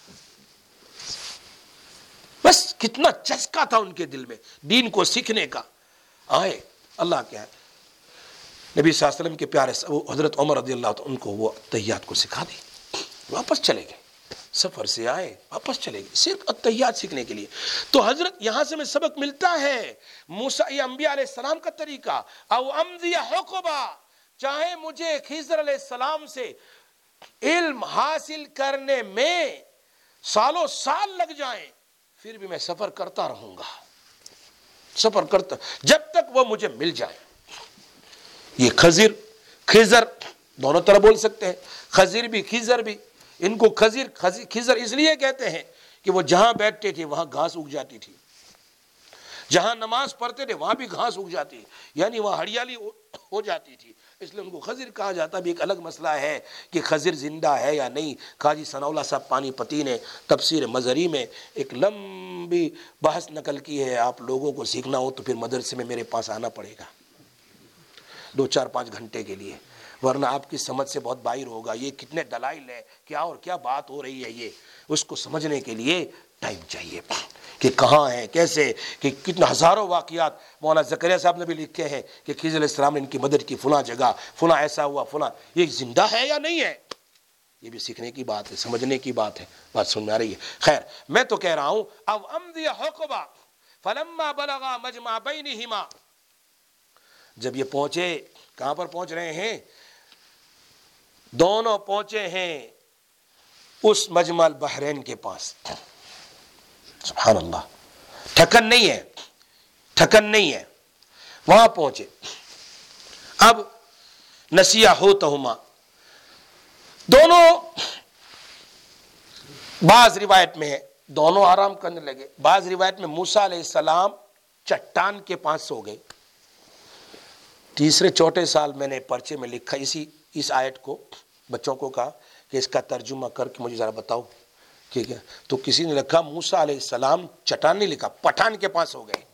بس کتنا چسکا تھا ان کے دل میں دین کو سیکھنے کا. آئے اللہ کیا ہے نبی صلی اللہ علیہ وسلم کے پیارے حضرت عمر رضی اللہ عنہ ان کو وہ اتحیات کو سکھا دی. واپس چلے گئے، سفر سے آئے واپس چلے گئے صرف اتحیات سیکھنے کے لیے. تو حضرت یہاں سے میں سبق ملتا ہے موسیٰ یہ انبیاء علیہ السلام کا طریقہ. او امضی حقبا، چاہے مجھے خضر علیہ السلام سے علم حاصل کرنے میں سالوں سال لگ جائیں، پھر بھی میں سفر کرتا رہوں گا، سفر کرتا جب تک وہ مجھے مل جائے. یہ خضر خضر دونوں طرح بول سکتے ہیں، خضر بھی خضر بھی. ان کو خضر خضر اس لیے کہتے ہیں کہ وہ جہاں بیٹھتے تھے وہاں گھاس اگ جاتی تھی، جہاں نماز پڑھتے تھے وہاں بھی گھاس اگ جاتی، یعنی وہاں ہریالی ہو جاتی تھی، اس لیے ان کو خضر کہا جاتا. بھی ایک الگ مسئلہ ہے کہ خضر زندہ ہے یا نہیں. قاضی ثناء اللہ صاحب پانی پتی نے تفسیر مظہری میں ایک لمبی بحث نقل کی ہے. آپ لوگوں کو سیکھنا ہو تو پھر مدرسے میں میرے پاس آنا پڑے گا دو چار پانچ گھنٹے کے لیے، ورنہ آپ کی سمجھ سے بہت باہر ہوگا. یہ کتنے دلائل ہے، کیا اور کیا بات ہو رہی ہے، یہ اس کو سمجھنے کے لیے ٹائم چاہیے کہ کہاں ہے کیسے، کہ کتنا ہزاروں واقعات مولانا زکریا صاحب نے بھی لکھے ہیں کہ خضر علیہ السلام نے ان کی مدد کی فلاں جگہ، فلاں ایسا ہوا، فلاں. یہ زندہ ہے یا نہیں ہے، یہ بھی سیکھنے کی بات ہے، سمجھنے کی بات ہے. بات سن میں آ رہی ہے؟ خیر میں تو کہہ رہا ہوں اب امضی حقبا فلما بلغا مجمع بینہما، جب یہ پہنچے کہاں پر پہنچ رہے ہیں؟ دونوں پہنچے ہیں اس مجمع البحرین کے پاس. سبحان اللہ، تھکن نہیں ہے، تھکن نہیں ہے، وہاں پہنچے. اب نسیہ ہوتہما، دونوں بعض روایت میں ہے دونوں آرام کرنے لگے، بعض روایت میں موسیٰ علیہ السلام چٹان کے پاس سو گئے. تیسرے چوتھے سال میں نے پرچے میں لکھا اسی اس آیت کو، بچوں کو کہا کہ اس کا ترجمہ کر کے مجھے ذرا بتاؤ، ٹھیک ہے؟ تو کسی نے لکھا موسیٰ علیہ السلام چٹان نہیں لکھا، پٹھان کے پاس ہو گئے.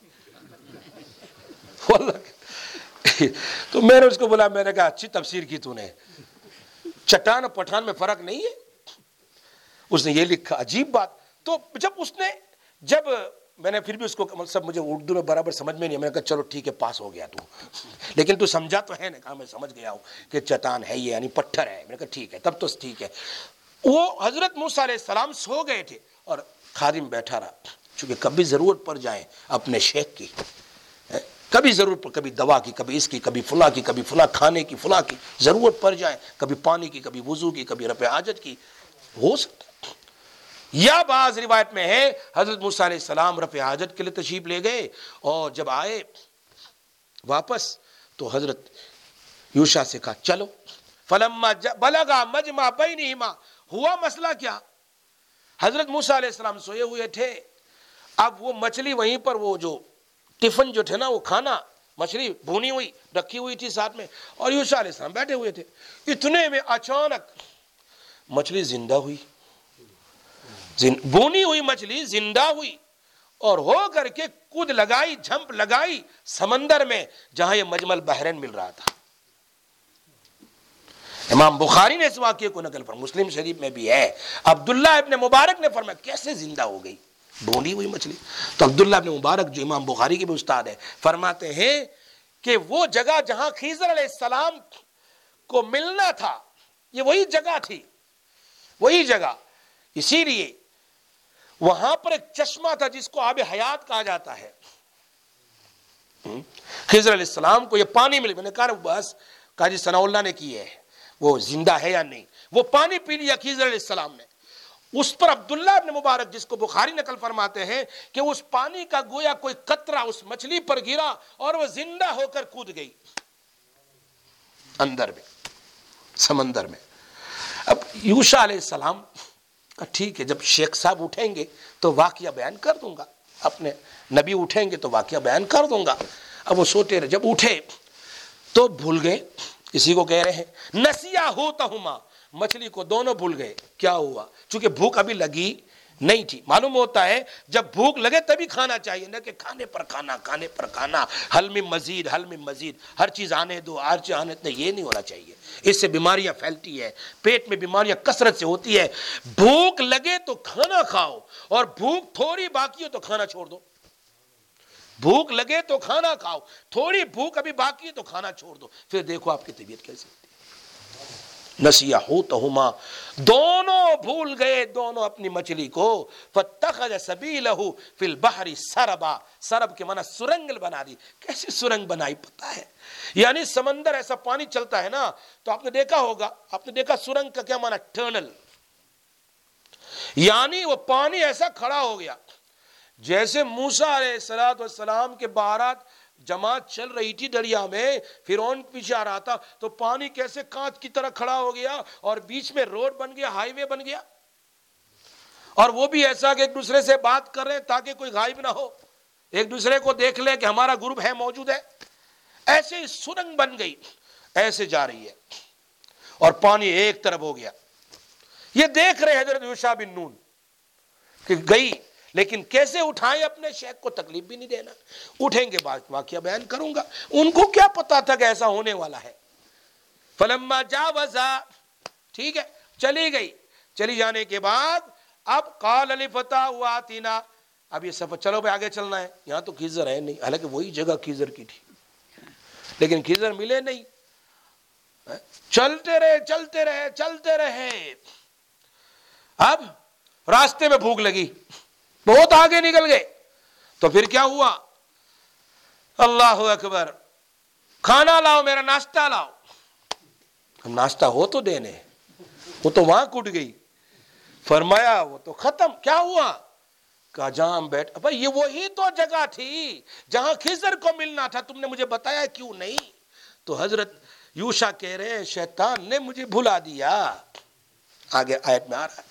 تو میں نے اس کو بولا، میں نے کہا اچھی تفسیر کی تو نے، چٹان اور پٹھان میں فرق نہیں ہے. اس نے یہ لکھا، عجیب بات. تو جب اس نے جب میں نے پھر بھی اس کو سب مجھے اردو میں برابر سمجھ میں نہیں، میں نے کہا چلو ٹھیک ہے پاس ہو گیا تو، لیکن تو سمجھا تو ہے نا؟ کہا میں سمجھ گیا ہوں کہ چٹان ہے یہ یعنی پتھر ہے. میں نے کہا ٹھیک ہے تب تو ٹھیک ہے. وہ حضرت موسیٰ علیہ السلام سو گئے تھے اور خادم بیٹھا رہا، چونکہ کبھی ضرورت پڑ جائے اپنے شیخ کی، کبھی ضرورت پڑ، کبھی دوا کی، کبھی اس کی، کبھی فلاں کی، کبھی فلاں کھانے کی، فلاں کی ضرورت پڑ جائے، کبھی پانی کی، کبھی وضو کی، کبھی رفع حاجت کی، ہو سکتا. یا بعض روایت میں ہے حضرت موسیٰ علیہ السلام رفع حاجت کے لیے تشریف لے گئے، اور جب آئے واپس تو حضرت یوشع سے کہا چلو. فلما بلغا مجمع بینہما، ہوا مسئلہ کیا؟ حضرت موسیٰ علیہ السلام سوئے ہوئے تھے، اب وہ مچھلی وہیں پر، وہ جو ٹفن جو تھے نا، وہ کھانا مچھلی بھونی ہوئی رکھی ہوئی تھی ساتھ میں، اور یوشع علیہ السلام بیٹھے ہوئے تھے. اتنے میں اچانک مچھلی زندہ ہوئی، بھونی ہوئی مچھلی زندہ ہوئی اور ہو کر کے کود لگائی، جھمپ لگائی سمندر میں جہاں یہ مجمع البحرین مل رہا تھا. امام بخاری نے اس واقعے کو نقل فرمایا، مسلم شریف میں بھی ہے. عبداللہ ابن مبارک نے فرمایا کیسے زندہ ہو گئی بھونی ہوئی مچھلی؟ تو عبداللہ ابن مبارک جو امام بخاری کے بھی استاد ہے فرماتے ہیں کہ وہ جگہ جہاں خضر علیہ السلام کو ملنا تھا یہ وہی جگہ تھی، وہی جگہ. اسی لیے وہاں پر ایک چشمہ تھا جس کو آب حیات کہا جاتا ہے. خضر علیہ السلام کو یہ پانی ملے، میں نے کہا بس قاضی ثناء اللہ نے کی ہے، وہ زندہ ہے یا نہیں، وہ پانی پی لیا خضر علیہ السلام نے. اس پر عبداللہ ابن مبارک جس کو بخاری نقل فرماتے ہیں کہ اس پانی کا گویا کوئی قطرہ اس مچھلی پر گرا اور وہ زندہ ہو کر کود گئی اندر میں سمندر میں. اب یوشع علیہ السلام کا ٹھیک ہے، جب شیخ صاحب اٹھیں گے تو واقعہ بیان کر دوں گا، اپنے نبی اٹھیں گے تو واقعہ بیان کر دوں گا. اب وہ سوتے رہے، جب اٹھے تو بھول گئے. اسی کو کہہ رہے ہیں نسیا ہوتہما، مچھلی کو دونوں بھول گئے. کیا ہوا؟ چونکہ بھوک ابھی لگی نہیں تھی. معلوم ہوتا ہے جب بھوک لگے تبھی کھانا چاہیے، نہ کہ کھانے پر کھانا کھانے پر کھانا حل میں مزید حل میں مزید، ہر چیز آنے دو ہر چیز آنے دو. یہ نہیں ہونا چاہیے، اس سے بیماریاں پھیلتی ہے، پیٹ میں بیماریاں کثرت سے ہوتی ہے. بھوک لگے تو کھانا کھاؤ، اور بھوک تھوڑی باقی ہو تو کھانا چھوڑ دو. بھوک لگے تو کھانا کھاؤ، تھوڑی بھوک ابھی باقی ہے تو کھانا چھوڑ دو، پھر دیکھو آپ کی طبیعت کیسی ہوتی ہے. نسیہ ہوتہما، دونوں بھول گئے دونوں اپنی مچھلی کو. فاتخذ سبیلہ فی البحر سربا، سرب کے معنی سرنگ بنا دی. کیسی سرنگ بنائی پتہ ہے؟ یعنی سمندر ایسا پانی چلتا ہے نا، تو آپ نے دیکھا ہوگا، آپ نے دیکھا سرنگ کا کیا معنی؟ ٹرنل. یعنی وہ پانی ایسا کھڑا ہو گیا جیسے موسیٰ علیہ الصلوۃ والسلام کے بارات جماعت چل رہی تھی دریا میں، فرعون پیچھے آ رہا تھا، تو پانی کیسے کانچ کی طرح کھڑا ہو گیا اور بیچ میں روڈ بن گیا، ہائی وے بن گیا. اور وہ بھی ایسا کہ ایک دوسرے سے بات کر رہے ہیں تاکہ کوئی غائب نہ ہو، ایک دوسرے کو دیکھ لے کہ ہمارا گروپ ہے موجود ہے. ایسے ہی سرنگ بن گئی، ایسے جا رہی ہے اور پانی ایک طرف ہو گیا. یہ دیکھ رہے حضرت یوشع بن نون کہ گئی، لیکن کیسے اٹھائیں اپنے شیخ کو، تکلیف بھی نہیں دینا. اٹھیں گے بعد واقعہ بیان کروں گا. ان کو کیا پتا تھا کہ ایسا ہونے والا ہے. فلما جاوزا، ٹھیک ہے، چلی گئی. چلی جانے کے بعد اب قال لفتى واتنا، اب یہ سفر چلو بھائی آگے چلنا ہے. یہاں تو کھیزر ہے نہیں، حالانکہ وہی جگہ کھیزر کی تھی، لیکن کھیزر ملے نہیں. چلتے رہے چلتے رہے چلتے رہے. اب راستے میں بھوک لگی، بہت آگے نکل گئے. تو پھر کیا ہوا؟ اللہ اکبر، کھانا لاؤ، میرا ناشتہ لاؤ. ہم ناشتہ ہو تو دینے، وہ تو وہاں کٹ گئی. فرمایا وہ تو ختم. کیا ہوا؟ کہا جہاں ہم بیٹھ، بھائی یہ وہی تو جگہ تھی جہاں خضر کو ملنا تھا، تم نے مجھے بتایا کیوں نہیں؟ تو حضرت یوشع کہہ رہے ہیں شیطان نے مجھے بھلا دیا. آگے آیت میں آ رہا ہے.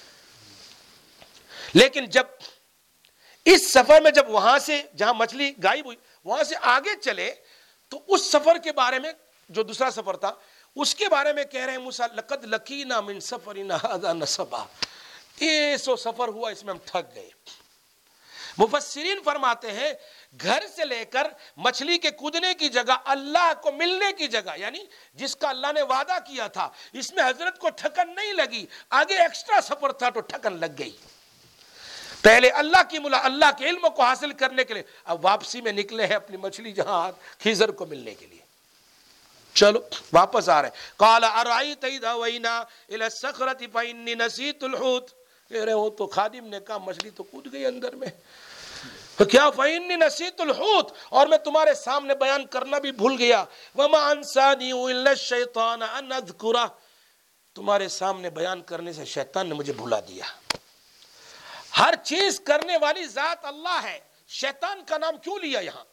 لیکن جب اس سفر میں جب وہاں سے جہاں مچھلی غائب ہوئی وہاں سے آگے چلے، تو اس سفر کے بارے میں جو دوسرا سفر تھا اس کے بارے میں کہہ رہے ہیں موسیٰ لقد لقینا من سفرنا ھذا نصبا، یہ سو سفر ہوا اس میں ہم تھک گئے. مفسرین فرماتے ہیں گھر سے لے کر مچھلی کے کودنے کی جگہ، اللہ کو ملنے کی جگہ، یعنی جس کا اللہ نے وعدہ کیا تھا، اس میں حضرت کو تھکن نہیں لگی. آگے ایکسٹرا سفر تھا تو تھکن لگ گئی. پہلے اللہ کی ملا اللہ کے علم کو حاصل کرنے کے لیے، اب واپسی میں نکلے ہیں اپنی مچھلی جہاں خضر کو ملنے کے لیے. چلو واپس آ رہے. قال ارأيت اذا اوينا الى الصخرة فاني نسيت الحوت، کہہ رہے ہو تو خادم نے کہا مچھلی تو کود گئی اندر میں. کیا؟ فاني نسيت الحوت، اور میں تمہارے سامنے بیان کرنا بھی بھول گیا. وما انساني الا الشيطان ان اذكره، تمہارے سامنے بیان کرنے سے شیطان نے مجھے بھلا دیا. ہر چیز کرنے والی ذات اللہ ہے، شیطان کا نام کیوں لیا یہاں؟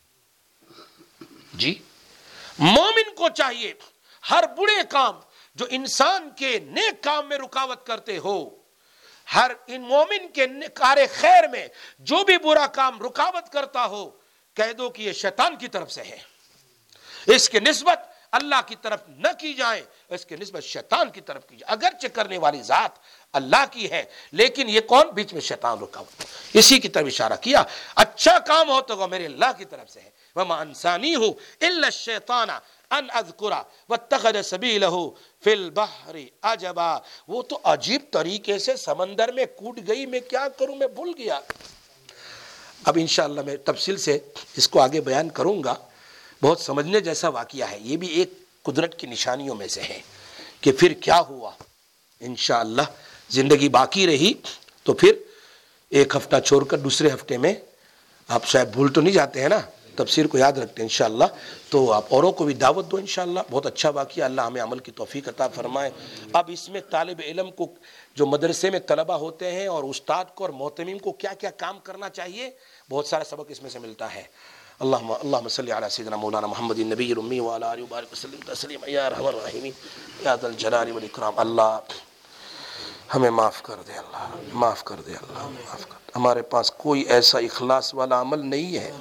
جی مومن کو چاہیے ہر برے کام جو انسان کے نیک کام میں رکاوٹ کرتے ہو، ہر ان مومن کے کار خیر میں جو بھی برا کام رکاوٹ کرتا ہو، کہہ دو کہ یہ شیطان کی طرف سے ہے. اس کے نسبت اللہ کی طرف نہ کی جائے، اس کے نسبت شیطان کی طرف کی جائے. اگرچہ کرنے والی ذات اللہ کی ہے، لیکن یہ کون؟ بیچ میں شیطان رکا ہوا. اسی کی طرف اشارہ کیا. اچھا کام ہو تو وہ میرے اللہ کی طرف سے ہے. وما انسانیہ الا الشیطان ان اذکرہ واتخذ سبیلہ فی البحر عجبا، وہ تو عجیب طریقے سے سمندر میں کود گئی، میں کیا کروں، میں بھول گیا. اب انشاءاللہ میں تفصیل سے اس کو آگے بیان کروں گا. بہت سمجھنے جیسا واقعہ ہے. یہ بھی ایک قدرت کی نشانیوں میں سے ہے کہ پھر کیا ہوا. انشاءاللہ زندگی باقی رہی تو پھر ایک ہفتہ چھوڑ کر دوسرے ہفتے میں، آپ شاید بھول تو نہیں جاتے ہیں نا، تفسیر کو یاد رکھتے ہیں انشاءاللہ، تو آپ اوروں کو بھی دعوت دو انشاءاللہ. بہت اچھا واقعہ، اللہ ہمیں عمل کی توفیق عطا فرمائے. اب اس میں طالب علم کو جو مدرسے میں طلبہ ہوتے ہیں اور استاد کو اور محتمیم کو کیا کیا کام کرنا چاہیے، بہت سارا سبق اس میں سے ملتا ہے۔ اللہم اللہم صلی علی سیدنا مولانا محمد النبی الامی وعلی آلہ وبارک وسلم تسلیما یا ارحم الراحمین یا ذا الجلال والاکرام۔ اللہ ہمیں معاف کر دے، اللہ معاف کر دے، اللہ معاف کر دے۔ ہمارے پاس کوئی ایسا اخلاص والا عمل نہیں ہے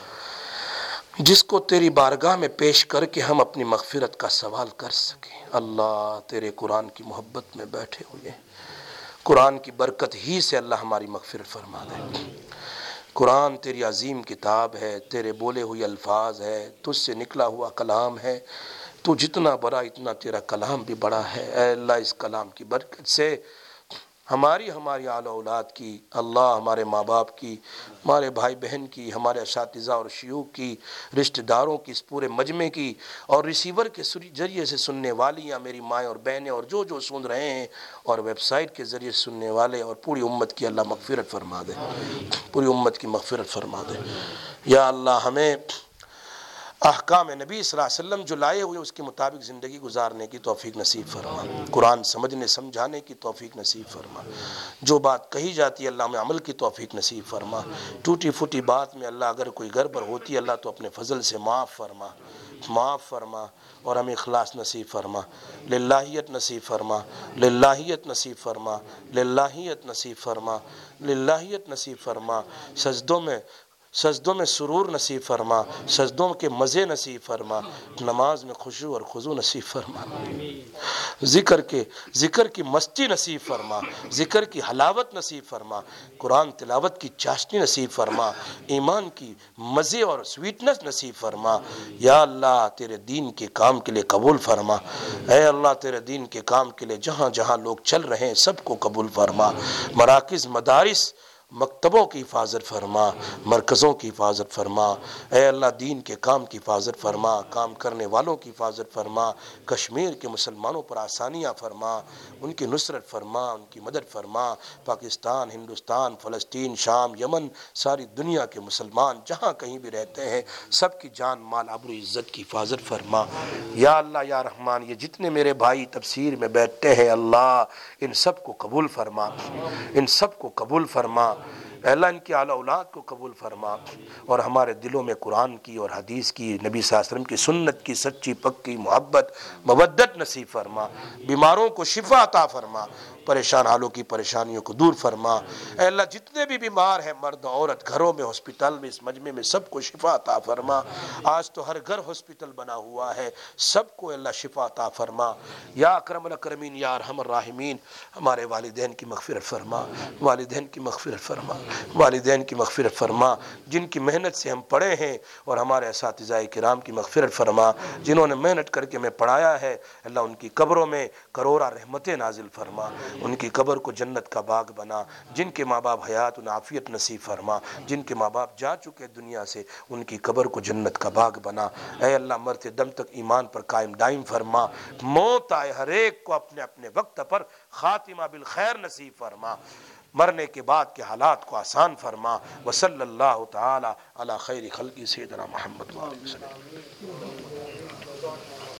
جس کو تیری بارگاہ میں پیش کر کے ہم اپنی مغفرت کا سوال کر سکیں۔ اللہ تیرے قرآن کی محبت میں بیٹھے ہوئے ہیں، قرآن کی برکت ہی سے اللہ ہماری مغفرت فرما دے۔ قرآن تیری عظیم کتاب ہے، تیرے بولے ہوئے الفاظ ہے، تجھ سے نکلا ہوا کلام ہے، تو جتنا بڑا اتنا تیرا کلام بھی بڑا ہے۔ اے اللہ اس کلام کی برکت سے ہماری ہماری آل اولاد کی، اللہ ہمارے ماں باپ کی، ہمارے بھائی بہن کی، ہمارے اساتذہ اور شیوخ کی، رشتہ داروں کی، اس پورے مجمع کی، اور ریسیور کے ذریعے سے سننے والی یا میری مائیں اور بہنیں اور جو جو سن رہے ہیں، اور ویب سائٹ کے ذریعے سے سننے والے، اور پوری امت کی اللہ مغفرت فرما دے، پوری امت کی مغفرت فرما دے۔ یا اللہ ہمیں احکام نبی صلی اللہ علیہ وسلم جو لائے ہوئے اس کے مطابق زندگی گزارنے کی توفیق نصیب فرما، قرآن سمجھنے سمجھانے کی توفیق نصیب فرما، جو بات کہی جاتی ہے اللہ میں عمل کی توفیق نصیب فرما، ٹوٹی پھوٹی بات میں اللہ اگر کوئی گڑبڑ ہوتی ہے اللہ تو اپنے فضل سے معاف فرما، معاف فرما، اور ہمیں اخلاص نصیب فرما، للہیت نصیب فرما، للہیت نصیب فرما، للہیت نصیب فرما، للہیت نصیب فرما، سجدوں میں سجدوں میں سرور نصیب فرما، سجدوں کے مزے نصیب فرما، نماز میں خشوع اور خضوع نصیب فرما، ذکر کے ذکر کی مستی نصیب فرما، ذکر کی حلاوت نصیب فرما، قرآن تلاوت کی چاشنی نصیب فرما، ایمان کی مزے اور سویٹنس نصیب فرما۔ یا اللہ تیرے دین کے کام کے لیے قبول فرما، اے اللہ تیرے دین کے کام کے لیے جہاں جہاں لوگ چل رہے ہیں سب کو قبول فرما، مراکز مدارس مکتبوں کی حفاظت فرما، مرکزوں کی حفاظت فرما، اے اللہ دین کے کام کی حفاظت فرما، کام کرنے والوں کی حفاظت فرما، کشمیر کے مسلمانوں پر آسانیاں فرما، ان کی نصرت فرما، ان کی مدد فرما، پاکستان، ہندوستان، فلسطین، شام، یمن، ساری دنیا کے مسلمان جہاں کہیں بھی رہتے ہیں سب کی جان مال آبرو عزت کی حفاظت فرما۔ یا اللہ یا رحمان یہ جتنے میرے بھائی تفسیر میں بیٹھتے ہیں اللہ ان سب کو قبول فرما، ان سب کو قبول فرما، اے اللہ ان کی اعلی اولاد کو قبول فرما، اور ہمارے دلوں میں قرآن کی اور حدیث کی، نبی صلی اللہ علیہ وسلم کی سنت کی سچی پکی محبت مودت نصیب فرما، بیماروں کو شفا عطا فرما، پریشان حالوں کی پریشانیوں کو دور فرما، اے اللہ جتنے بھی بیمار ہیں مرد عورت گھروں میں ہسپتال میں اس مجمع میں سب کو شفا عطا فرما، آج تو ہر گھر ہسپتال بنا ہوا ہے سب کو اللہ شفا عطا فرما۔ یا اکرم الاکرمین یا ارحم الراحمین ہمارے والدین کی مغفرت فرما، والدین کی مغفرت فرما، والدین کی مغفرت فرما، جن کی محنت سے ہم پڑھے ہیں، اور ہمارے اساتذہ کرام کی مغفرت فرما جنہوں نے محنت کر کے ہمیں پڑھایا ہے، اللہ ان کی قبروں میں کروڑا رحمتیں نازل فرما، ان کی قبر کو جنت کا باغ بنا، جن کے ماں باپ حیات ان عافیت نصیب فرما، جن کے ماں باپ جا چکے دنیا سے ان کی قبر کو جنت کا باغ بنا، اے اللہ مرتے دم تک ایمان پر قائم دائم فرما، موت آئے ہر ایک کو اپنے اپنے وقت پر خاتمہ بالخیر نصیب فرما، مرنے کے بعد کے حالات کو آسان فرما، وصلی اللہ تعالی علی خیر خلقی سیدنا محمد وآلہ وسلم۔